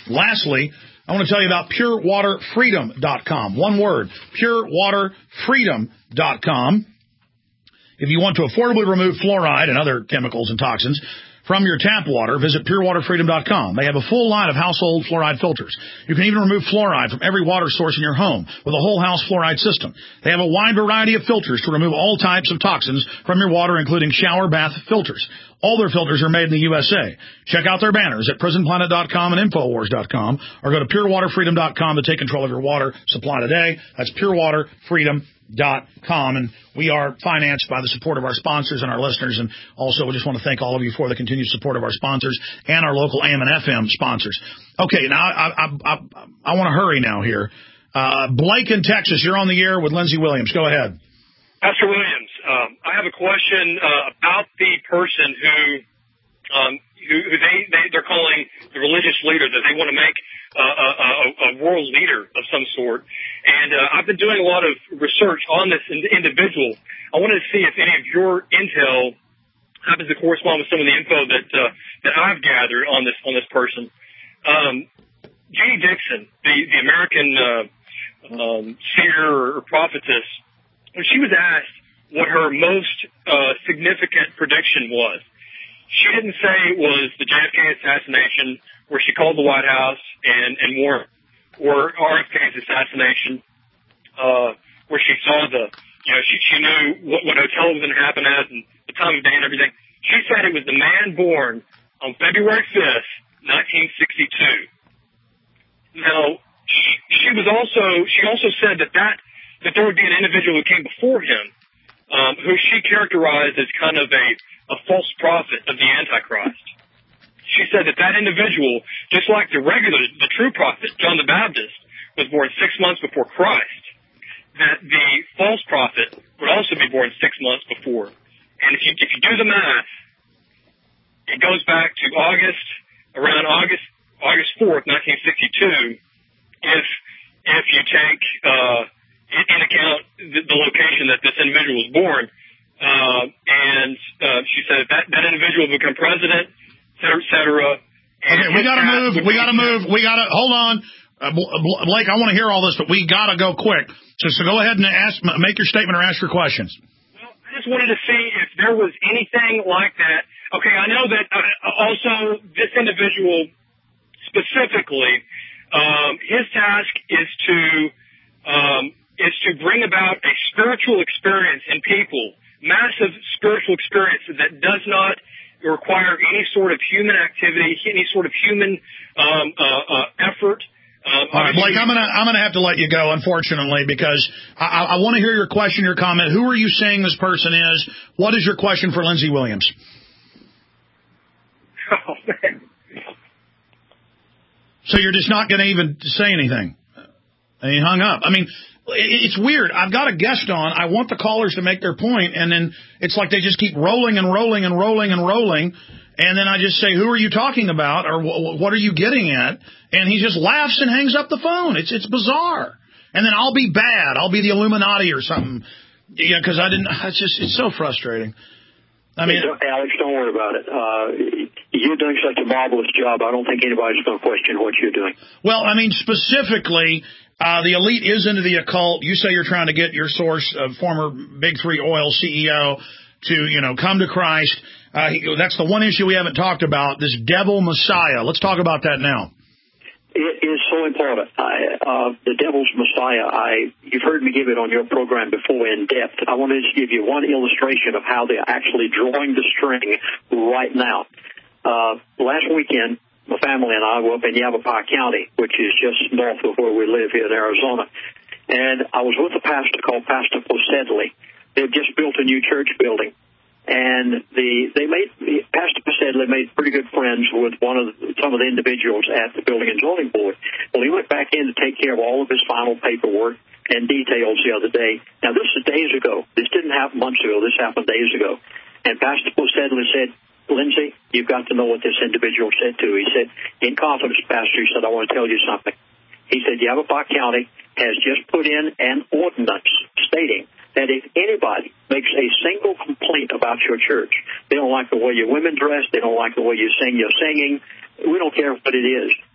Lastly, I want to tell you about pure water freedom dot com. One word, pure water freedom dot com. If you want to affordably remove fluoride and other chemicals and toxins from your tap water, visit pure water freedom dot com. They have a full line of household fluoride filters. You can even remove fluoride from every water source in your home with a whole house fluoride system. They have a wide variety of filters to remove all types of toxins from your water, including shower bath filters. All their filters are made in the U S A. Check out their banners at prison planet dot com and infowars dot com, or go to pure water freedom dot com to take control of your water supply today. That's pure water freedom dot com. And we are financed by the support of our sponsors and our listeners. And also, we just want to thank all of you for the continued support of our sponsors and our local A M and F M sponsors. Okay, now I, I, I, I want to hurry now here. Uh, Blake in Texas, you're on the air with Lindsey Williams. Go ahead. Pastor Williams, um, I have a question uh, about the person who, um, who, who they, they, they're calling the religious leader, that they want to make uh, a, a, a world leader of some sort. And uh, I've been doing a lot of research on this individual. I wanted to see if any of your intel happens to correspond with some of the info that uh, that I've gathered on this on this person. Um, Jeannie Dixon, the, the American uh, um, seer or prophetess, when she was asked what her most uh, significant prediction was, she didn't say it was the J F K assassination, where she called the White House and, and warned, or R F K's assassination, uh, where she saw the, you know, she, she knew what, what hotel was going to happen at and the time of day and everything. She said it was the man born on February fifth, nineteen sixty-two. Now, she, she was also, she also said that that, that there would be an individual who came before him, um, who she characterized as kind of a, a false prophet of the Antichrist. She said that that individual, just like the regular, the true prophet, John the Baptist, was born six months before Christ, that the false prophet would also be born six months before. And if you, if you do the math, it goes back to August, around August, August fourth, nineteen sixty-two, if, if you take, uh, in account the, the location that this individual was born, uh, and uh, she said that that individual will become president, et cetera, et cetera. Okay, we got to move. We got to move. We got to hold on, uh, Blake. I want to hear all this, but we got to go quick. So, so go ahead and ask, make your statement or ask your questions. Well, I just wanted to see if there was anything like that. Okay, I know that uh, also this individual specifically, um, his task is to. Um, is to bring about a spiritual experience in people, massive spiritual experience that does not require any sort of human activity, any sort of human um, uh, uh, effort. Um, All right, Blake, I'm gonna I'm gonna have to let you go, unfortunately, because I, I want to hear your question, your comment. Who are you saying this person is? What is your question for Lindsey Williams? Oh man! So you're just not going to even say anything? And he hung up. I mean. It's weird. I've got a guest on. I want the callers to make their point, and then it's like they just keep rolling and rolling and rolling and rolling, and then I just say, who are you talking about, or what are you getting at? And he just laughs and hangs up the phone. It's it's bizarre. And then I'll be bad. I'll be the Illuminati or something. Yeah, because I didn't. It's just it's so frustrating. I mean, hey, Alex, don't worry about it. Uh, you're doing such a marvelous job. I don't think anybody's going to question what you're doing. Well, I mean, specifically. Uh, the elite is into the occult. You say you're trying to get your source, uh, former Big Three Oil C E O, to, you know, come to Christ. Uh, he, that's the one issue we haven't talked about, this devil Messiah. Let's talk about that now. It is so important. I, uh, the devil's Messiah, I, you've heard me give it on your program before in depth. I wanted to give you one illustration of how they're actually drawing the string right now. Uh, last weekend, my family and I were up in Yavapai County, which is just north of where we live here in Arizona. And I was with a pastor called Pastor Posedley. They've just built a new church building. And the they made Pastor Posedley made pretty good friends with one of the, some of the individuals at the Building and Zoning Board. Well, he went back in to take care of all of his final paperwork and details the other day. Now, this is days ago. This didn't happen months ago. This happened days ago. And Pastor Posedley said, Lindsey, you've got to know what this individual said to. He said, in confidence, Pastor, he said, I want to tell you something. He said, Yavapai County has just put in an ordinance stating that if anybody makes a single complaint about your church, they don't like the way your women dress, they don't like the way you sing your singing, we don't care what it is,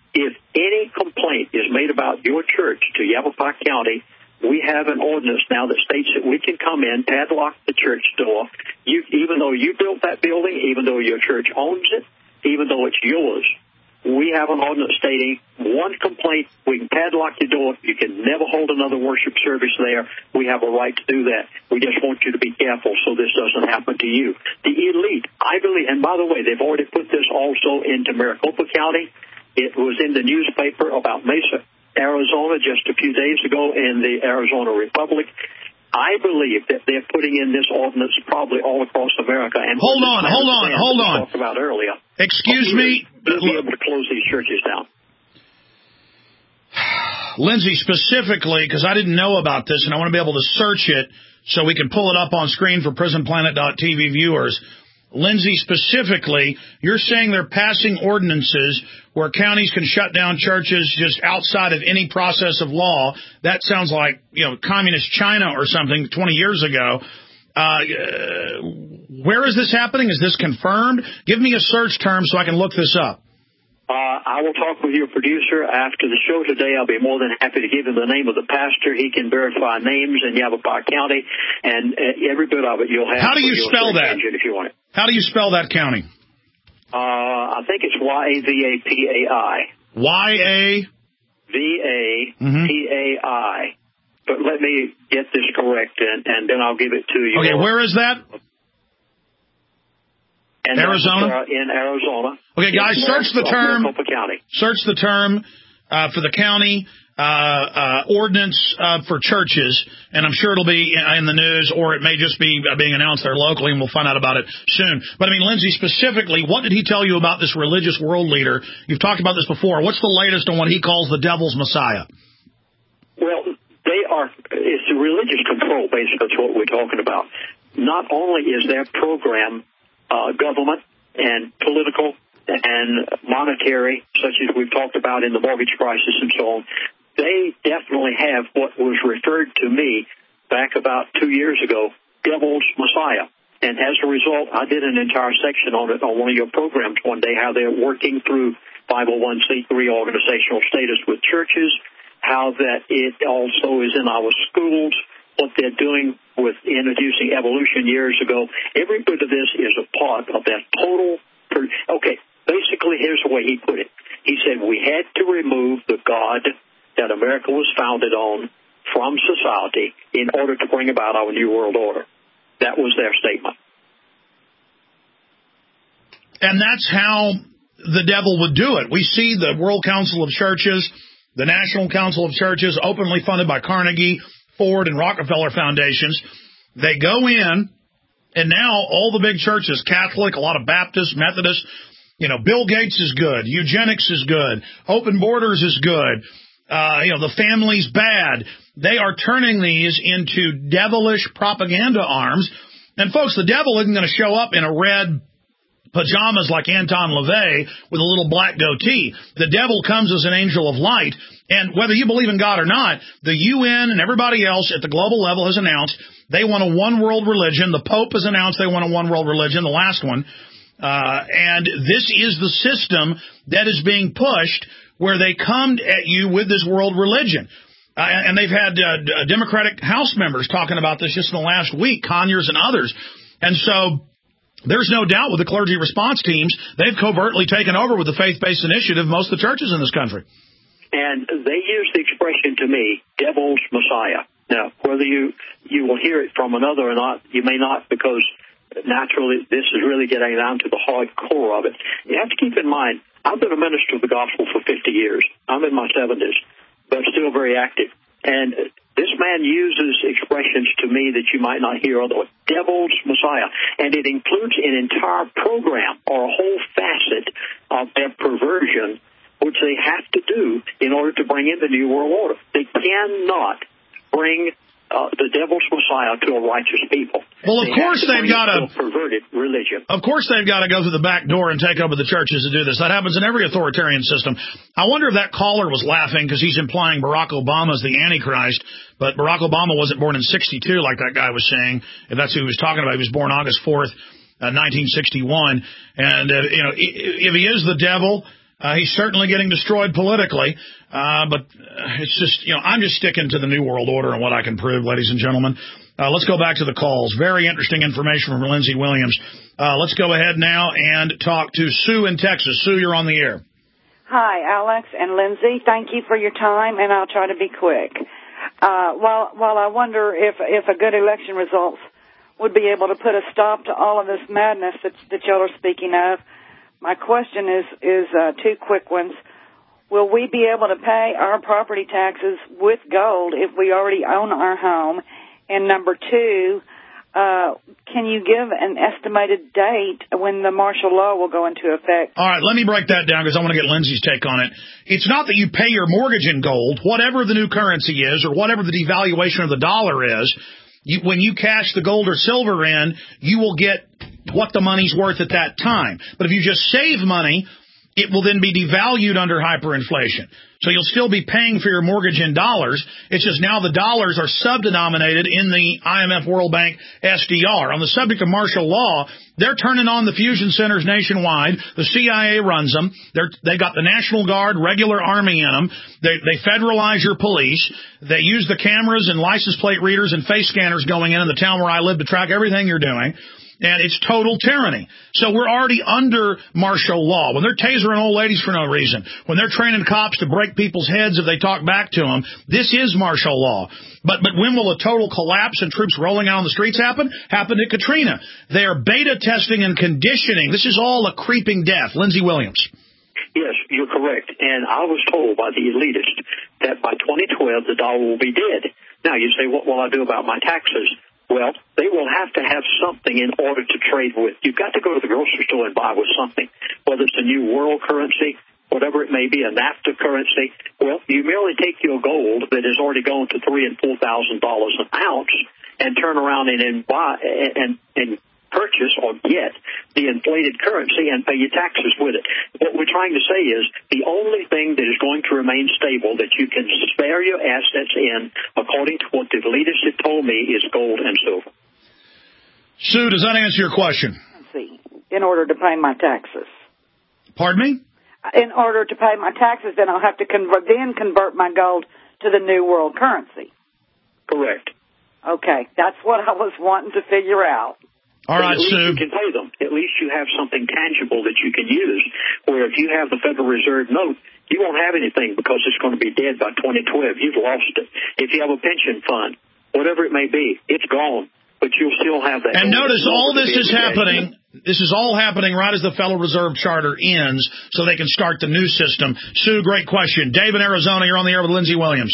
if any complaint is made about your church to Yavapai County, we have an ordinance now that states that we can come in, padlock the church door. You, even though you built that building, even though your church owns it, even though it's yours, we have an ordinance stating one complaint, we can padlock your door. You can never hold another worship service there. We have a right to do that. We just want you to be careful so this doesn't happen to you. The elite, I believe, and by the way, they've already put this also into Maricopa County. It was in the newspaper about Mesa, Arizona, just a few days ago in the Arizona Republic. I believe that they're putting in this ordinance probably all across America. And hold on, hold on, hold on. Talked about earlier. Excuse me. We'll be able to close these churches down. Lindsay, specifically, because I didn't know about this, and I want to be able to search it so we can pull it up on screen for prison planet dot t v viewers. Lindsay, specifically, you're saying they're passing ordinances where counties can shut down churches just outside of any process of law. That sounds like, you know, communist China or something twenty years ago. Uh, where is this happening? Is this confirmed? Give me a search term so I can look this up. Uh, I will talk with your producer after the show today. I'll be more than happy to give him the name of the pastor. He can verify names in Yavapai County, and uh, every bit of it you'll have. How do you spell that? If you want it. How do you spell that county? Uh, I think it's Y A V A P A I. Y A V A P A I. But let me get this correct, and, and then I'll give it to you. Okay, where is that? And Arizona? Uh, in Arizona. Okay, guys, search the term. County. Search the term uh, for the county uh, uh, ordinance uh, for churches, and I'm sure it'll be in the news, or it may just be being announced there locally, and we'll find out about it soon. But, I mean, Lindsay, specifically, what did he tell you about this religious world leader? You've talked about this before. What's the latest on what he calls the devil's Messiah? Well, they are, it's the religious control, basically, that's what we're talking about. Not only is their program uh, government and political and monetary, such as we've talked about in the mortgage crisis and so on, they definitely have what was referred to me back about two years ago, devil's Messiah. And as a result, I did an entire section on it on one of your programs one day, how they're working through five oh one c three organizational status with churches, how that it also is in our schools, what they're doing with introducing evolution years ago. Every bit of this is a part of that total. Per- okay, basically, here's the way he put it. He said we had to remove the God that America was founded on from society in order to bring about our New World Order. That was their statement. And that's how the devil would do it. We see the World Council of Churches, the National Council of Churches, openly funded by Carnegie, Ford, and Rockefeller foundations. They go in, and now all the big churches, Catholic, a lot of Baptists, Methodists, you know, Bill Gates is good, eugenics is good, open borders is good, uh, you know, the family's bad. They are turning these into devilish propaganda arms. And, folks, the devil isn't going to show up in a red pajamas like Anton LaVey with a little black goatee. The devil comes as an angel of light, and whether you believe in God or not, the U N and everybody else at the global level has announced they want a one-world religion. The Pope has announced they want a one-world religion, the last one. Uh, and this is the system that is being pushed where they come at you with this world religion. Uh, and they've had uh, Democratic House members talking about this just in the last week, Conyers and others. And so there's no doubt with the clergy response teams, they've covertly taken over with the faith-based initiative most of the churches in this country. And they use the expression to me, devil's Messiah. Now, whether you, you will hear it from another or not, you may not, because naturally this is really getting down to the hardcore of it. You have to keep in mind, I've been a minister of the gospel for fifty years. I'm in my seventies, but still very active. And this man uses expressions to me that you might not hear otherwise. Devil's Messiah. And it includes an entire program or a whole facet of their perversion, which they have to do in order to bring in the New World Order. They cannot bring uh, the devil's Messiah to a righteous people. Well, of they course they've got to perverted religion. Of course they've got to go through the back door and take over the churches to do this. That happens in every authoritarian system. I wonder if that caller was laughing because he's implying Barack Obama is the Antichrist, but Barack Obama wasn't born in sixty-two like that guy was saying. If that's who he was talking about, he was born August fourth, uh, nineteen sixty-one. And, uh, you know, if he is the devil, Uh, he's certainly getting destroyed politically, uh, but it's just, you know, I'm just sticking to the New World Order and what I can prove, ladies and gentlemen. Uh, let's go back to the calls. Very interesting information from Lindsey Williams. Uh, let's go ahead now and talk to Sue in Texas. Sue, you're on the air. Hi, Alex and Lindsey. Thank you for your time, and I'll try to be quick. Uh, while while I wonder if if a good election results would be able to put a stop to all of this madness that, that y'all are speaking of, my question is is uh, two quick ones. Will we be able to pay our property taxes with gold if we already own our home? And number two, uh, can you give an estimated date when the martial law will go into effect? All right, let me break that down because I want to get Lindsey's take on it. It's not that you pay your mortgage in gold, whatever the new currency is or whatever the devaluation of the dollar is. You, when you cash the gold or silver in, you will get what the money's worth at that time. But if you just save money, it will then be devalued under hyperinflation. So you'll still be paying for your mortgage in dollars. It's just now the dollars are sub-denominated in the I M F World Bank S D R. On the subject of martial law, they're turning on the fusion centers nationwide. The C I A runs them. They're, they got the National Guard, regular Army in them. They, they federalize your police. They use the cameras and license plate readers and face scanners going in in the town where I live to track everything you're doing. And it's total tyranny. So we're already under martial law. When they're tasering old ladies for no reason, when they're training cops to break people's heads if they talk back to them, this is martial law. But but when will a total collapse and troops rolling out on the streets happen? Happened at Katrina. They are beta testing and conditioning. This is all a creeping death. Lindsey Williams. Yes, you're correct. And I was told by the elitists that by twenty twelve the dollar will be dead. Now you say, what will I do about my taxes? Well, they will have to have something in order to trade with. You've got to go to the grocery store and buy with something, whether it's a new world currency, whatever it may be, a NAFTA currency. Well, you merely take your gold that has already gone to three and four thousand dollars an ounce and turn around and, and buy and and purchase or get the inflated currency and pay your taxes with it. What we're trying to say is the only thing that is going to remain stable that you can spare your assets in, according to what the leadership told me, is gold and silver. Sue, does that answer your question? Let's see. In order to pay my taxes. Pardon me? In order to pay my taxes, then I'll have to convert, then convert my gold to the new world currency. Correct. Okay, that's what I was wanting to figure out. All right, at least Sue. you can pay them. At least you have something tangible that you can use. Where if you have the Federal Reserve note, you won't have anything because it's going to be dead by twenty twelve. You've lost it. If you have a pension fund, whatever it may be, it's gone. But you'll still have that. And notice all this is happening. This is all happening right as the Federal Reserve Charter ends, so they can start the new system. Sue, great question. Dave in Arizona, you're on the air with Lindsey Williams.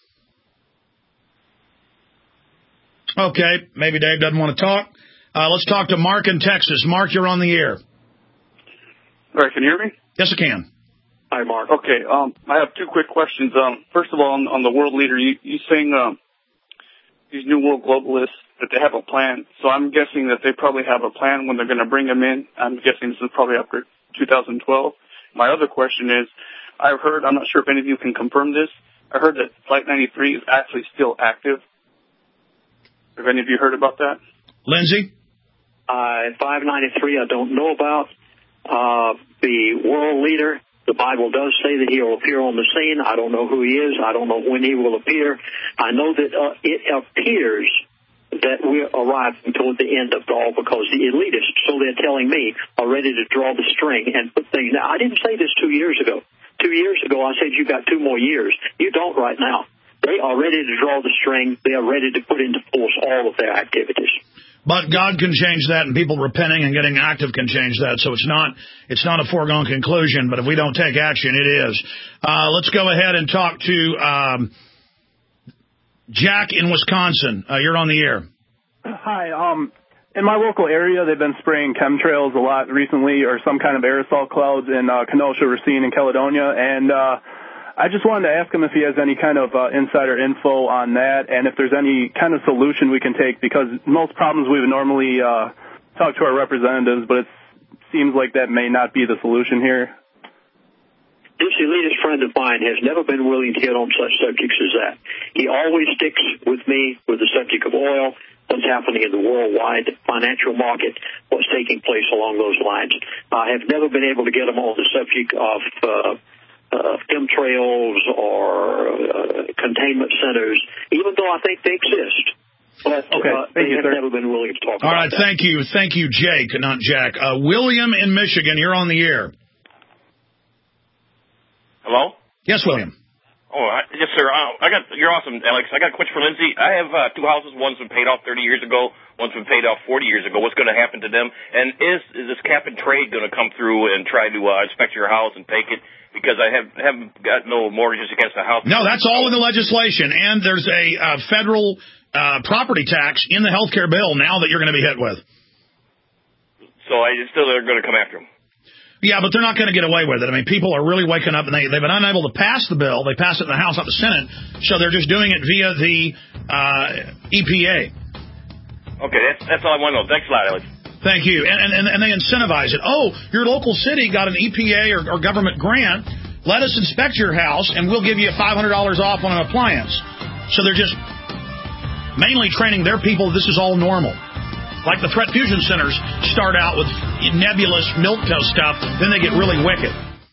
Okay, maybe Dave doesn't want to talk. Uh, let's talk to Mark in Texas. Mark, you're on the air. All right, can you hear me? Yes, I can. Hi, Mark. Okay, um, I have two quick questions. Um, first of all, on, on the world leader, you, you saying um, these new world globalists, that they have a plan. So I'm guessing that they probably have a plan when they're going to bring them in. I'm guessing this is probably after two thousand twelve. My other question is, I've heard, I'm not sure if any of you can confirm this, I heard that Flight ninety-three is actually still active. Have any of you heard about that? Lindsey? Uh, five ninety-three I don't know about. Uh, the world leader, the Bible does say that he will appear on the scene. I don't know who he is. I don't know when he will appear. I know that uh, it appears that we're arriving toward the end of it all because the elitists, so they're telling me, are ready to draw the string and put things. Now, I didn't say this two years ago. Two years ago, I said you got two more years. You don't right now. They are ready to draw the string. They are ready to put into force all of their activities. But God can change that, and people repenting and getting active can change that. So it's not it's not a foregone conclusion, but if we don't take action, it is. Uh, let's go ahead and talk to um, Jack in Wisconsin. Uh, you're on the air. Hi. Um, in my local area, they've been spraying chemtrails a lot recently, or some kind of aerosol clouds in uh, Kenosha, Racine, and Caledonia, and uh I just wanted to ask him if he has any kind of uh, insider info on that and if there's any kind of solution we can take, because most problems we would normally uh, talk to our representatives, but it seems like that may not be the solution here. This elitist friend of mine has never been willing to get on such subjects as that. He always sticks with me with the subject of oil, what's happening in the worldwide financial market, what's taking place along those lines. I have never been able to get them on the subject of uh, uh, chemtrails or uh, containment centers, even though I think they exist. But okay. uh, they you, have sir. never been willing to talk All about right, that. thank you. Thank you, Jake, not Jack. Uh, William in Michigan, you're on the air. Hello? Yes, William. Oh, I, yes, sir. Uh, I got you're awesome, Alex. I got a question for Lindsay. I have uh, two houses. One's been paid off thirty years ago. One's been paid off forty years ago. What's going to happen to them? And is is this cap and trade going to come through and try to uh, inspect your house and take it? Because I have haven't got no mortgages against the house. No, that's all in the legislation, and there's a uh, federal uh, property tax in the health care bill now that you're going to be hit with. So I still are going to come after them. Yeah, but they're not going to get away with it. I mean, people are really waking up, and they, they've been unable to pass the bill. They passed it in the House, not the Senate, so they're just doing it via the uh, E P A. Okay, that's, that's all I want to know. Thanks a lot, Alex. Thank you. And, and, and they incentivize it. Oh, your local city got an E P A or, or government grant. Let us inspect your house, and we'll give you five hundred dollars off on an appliance. So they're just mainly training their people this is all normal. Like the Threat Fusion Centers start out with nebulous milquetoast stuff, then they get really wicked.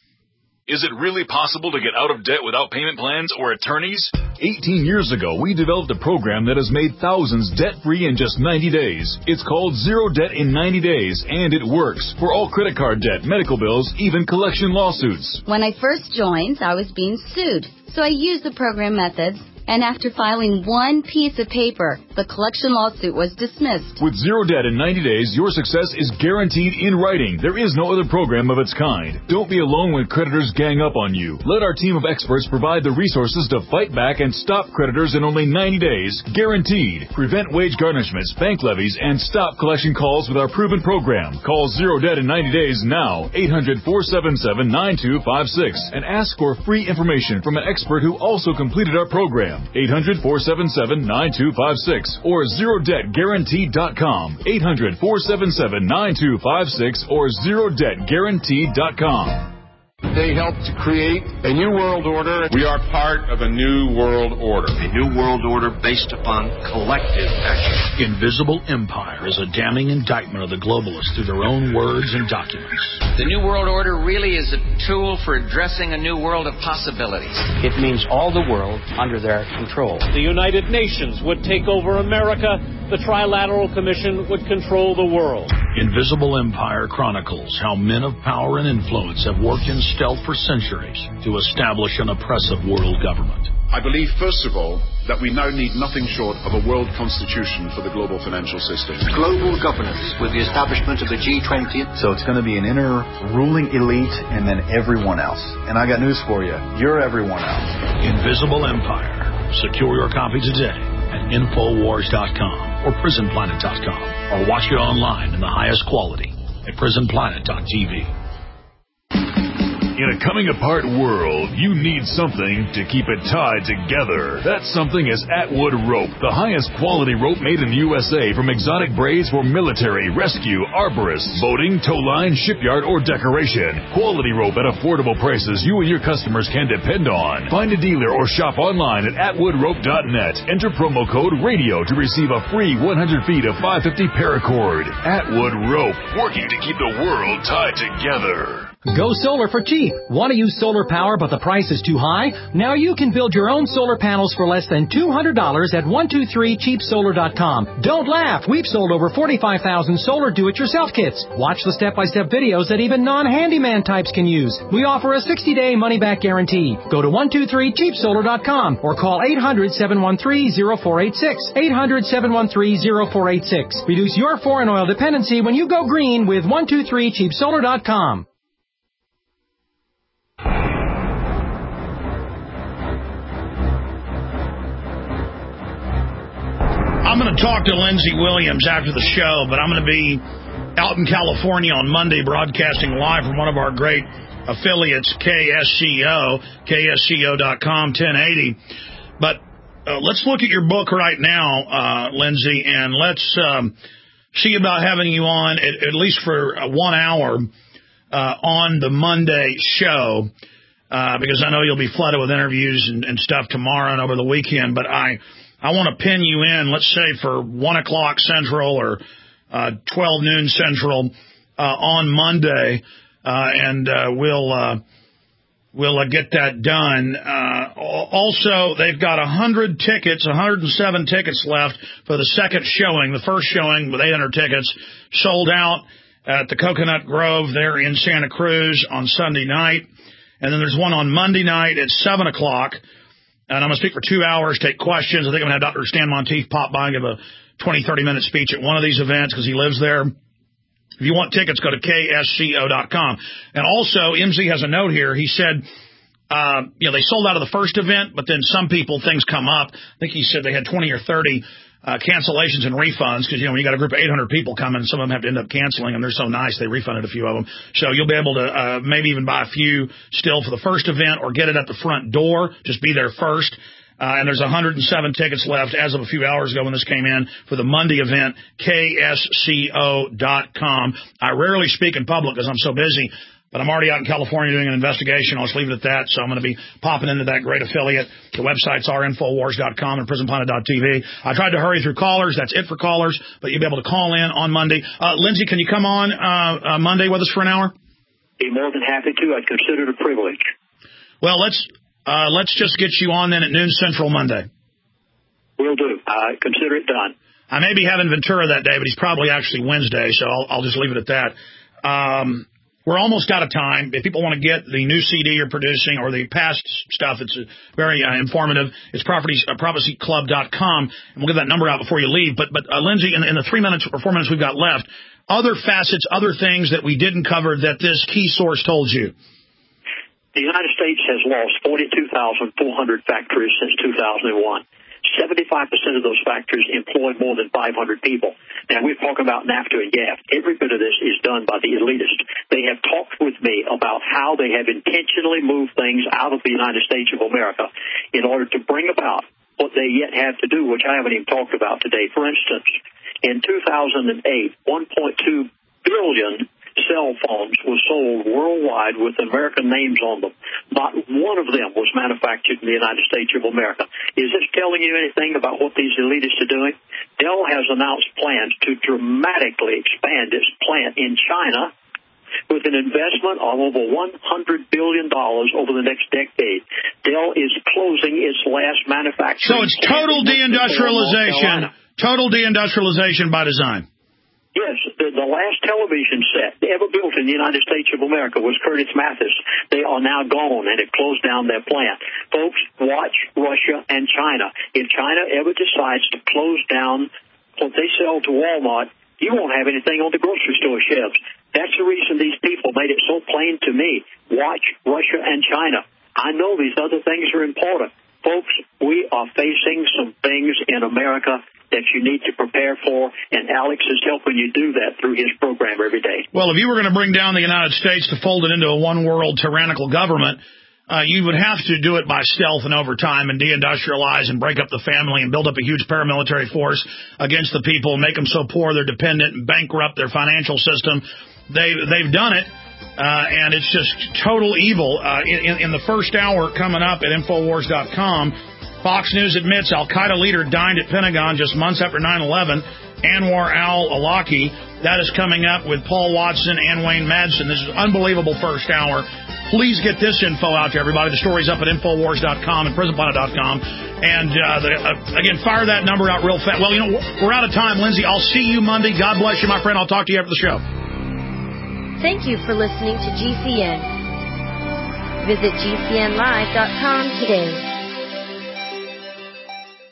Is it really possible to get out of debt without payment plans or attorneys? eighteen years ago, we developed a program that has made thousands debt-free in just ninety days. It's called Zero Debt in ninety days, and it works for all credit card debt, medical bills, even collection lawsuits. When I first joined, I was being sued, so I used the program methods. And after filing one piece of paper, the collection lawsuit was dismissed. With Zero Debt in ninety days, your success is guaranteed in writing. There is no other program of its kind. Don't be alone when creditors gang up on you. Let our team of experts provide the resources to fight back and stop creditors in only ninety days. Guaranteed. Prevent wage garnishments, bank levies, and stop collection calls with our proven program. Call Zero Debt in ninety days now. eight hundred, four seven seven, nine two five six. And ask for free information from an expert who also completed our program. eight hundred, four seven seven, nine two five six or zero debt guaranteed dot com. eight hundred, four seven seven, nine two five six or zero debt guaranteed dot com. They helped to create a new world order. We are part of a new world order. A new world order based upon collective action. Invisible Empire is a damning indictment of the globalists through their own words and documents. The new world order really is a tool for addressing a new world of possibilities. It means all the world under their control. The United Nations would take over America. The Trilateral Commission would control the world. Invisible Empire chronicles how men of power and influence have worked in stealth for centuries to establish an oppressive world government. I believe, first of all, that we now need nothing short of a world constitution for the global financial system. Global governance with the establishment of the G twenty. So it's going to be an inner ruling elite and then everyone else. And I got news for you. You're everyone else. Invisible Empire. Secure your copy today at Infowars dot com or Prison Planet dot com or watch it online in the highest quality at Prison Planet dot T V. In a coming-apart world, you need something to keep it tied together. That something is Atwood Rope, the highest quality rope made in the U S A from exotic braids for military, rescue, arborists, boating, tow line, shipyard, or decoration. Quality rope at affordable prices you and your customers can depend on. Find a dealer or shop online at atwood rope dot net. Enter promo code RADIO to receive a free one hundred feet of five fifty paracord. Atwood Rope, working to keep the world tied together. Go solar for cheap. Want to use solar power but the price is too high? Now you can build your own solar panels for less than two hundred dollars at one two three cheap solar dot com. Don't laugh. We've sold over forty-five thousand solar do-it-yourself kits. Watch the step-by-step videos that even non-handyman types can use. We offer a sixty-day money-back guarantee. Go to one two three cheap solar dot com or call eight hundred, seven one three, zero four eight six. eight hundred, seven one three, zero four eight six. Reduce your foreign oil dependency when you go green with one two three cheap solar dot com. I'm going to talk to Lindsay Williams after the show, but I'm going to be out in California on Monday broadcasting live from one of our great affiliates, K S C O, K S C O dot com, ten eighty. But uh, let's look at your book right now, uh, Lindsay, and let's um, see about having you on at, at least for uh, one hour uh, on the Monday show, uh, because I know you'll be flooded with interviews and, and stuff tomorrow and over the weekend, but I... I want to pin you in, let's say for one o'clock Central or uh, twelve noon Central uh, on Monday, uh, and uh, we'll uh, we'll uh, get that done. Uh, also, they've got one hundred tickets, one hundred seven tickets left for the second showing. The first showing with eight hundred tickets sold out at the Coconut Grove there in Santa Cruz on Sunday night. And then there's one on Monday night at seven o'clock. And I'm going to speak for two hours, take questions. I think I'm going to have Doctor Stan Monteith pop by and give a twenty, thirty minute speech at one of these events because he lives there. If you want tickets, go to K S C O dot com. And also, M Z has a note here. He said, uh, you know, they sold out of the first event, but then some people, things come up. I think he said they had twenty or thirty uh, cancellations and refunds because, you know, when you got a group of eight hundred people coming, some of them have to end up canceling, and they're so nice, they refunded a few of them. So you'll be able to uh, maybe even buy a few still for the first event or get it at the front door. Just be there first. Uh, and there's one hundred seven tickets left as of a few hours ago when this came in for the Monday event, K S C O dot com. I rarely speak in public because I'm so busy, but I'm already out in California doing an investigation. I'll just leave it at that. So I'm going to be popping into that great affiliate. The websites are Infowars dot com and Prison Planet dot T V. I tried to hurry through callers. That's it for callers, but you'll be able to call in on Monday. Uh, Lindsay, can you come on uh, uh, Monday with us for an hour? Be more than happy to. I'd consider it a privilege. Well, let's... Uh, let's just get you on then at noon Central Monday. Will do. I consider it done. I may be having Ventura that day, but he's probably actually Wednesday, so I'll, I'll just leave it at that. Um, we're almost out of time. If people want to get the new C D you're producing or the past stuff, it's very uh, informative. It's properties, uh, prophecy club dot com, and we'll get that number out before you leave. But, but uh, Lindsay, in, in the three minutes or four minutes we've got left, other facets, other things that we didn't cover that this key source told you. The United States has lost forty-two thousand four hundred factories since two thousand one. seventy-five percent of those factories employ more than five hundred people. Now, we're talking about NAFTA and G A F. Every bit of this is done by the elitists. They have talked with me about how they have intentionally moved things out of the United States of America in order to bring about what they yet have to do, which I haven't even talked about today. For instance, in two thousand eight, one point two billion cell phones were sold worldwide with American names on them. Not one of them was manufactured in the United States of America. Is this telling you anything about what these elitists are doing? Dell has announced plans to dramatically expand its plant in China with an investment of over one hundred billion dollars over the next decade. Dell is closing its last manufacturing. So it's total deindustrialization, total deindustrialization by design. Yes, the, the last television set ever built in the United States of America was Curtis Mathis. They are now gone and have closed down their plant. Folks, watch Russia and China. If China ever decides to close down what they sell to Walmart, you won't have anything on the grocery store shelves. That's the reason these people made it so plain to me. Watch Russia and China. I know these other things are important. Folks, we are facing some things in America that you need to prepare for, and Alex is helping you do that through his program every day. Well, if you were going to bring down the United States to fold it into a one-world tyrannical government, uh, you would have to do it by stealth and over time and deindustrialize and break up the family and build up a huge paramilitary force against the people, make them so poor they're dependent and bankrupt their financial system. They, they've done it. Uh, and it's just total evil. Uh, in, in the first hour coming up at Infowars dot com, Fox News admits Al-Qaeda leader dined at Pentagon just months after nine eleven. Anwar al-Awlaki. That is coming up with Paul Watson and Wayne Madsen. This is an unbelievable first hour. Please get this info out to everybody. The story's up at Infowars dot com and Prison Planet dot com. And, uh, the, uh, again, fire that number out real fast. Well, you know, we're out of time, Lindsay. I'll see you Monday. God bless you, my friend. I'll talk to you after the show. Thank you for listening to G C N. Visit G C N live dot com today.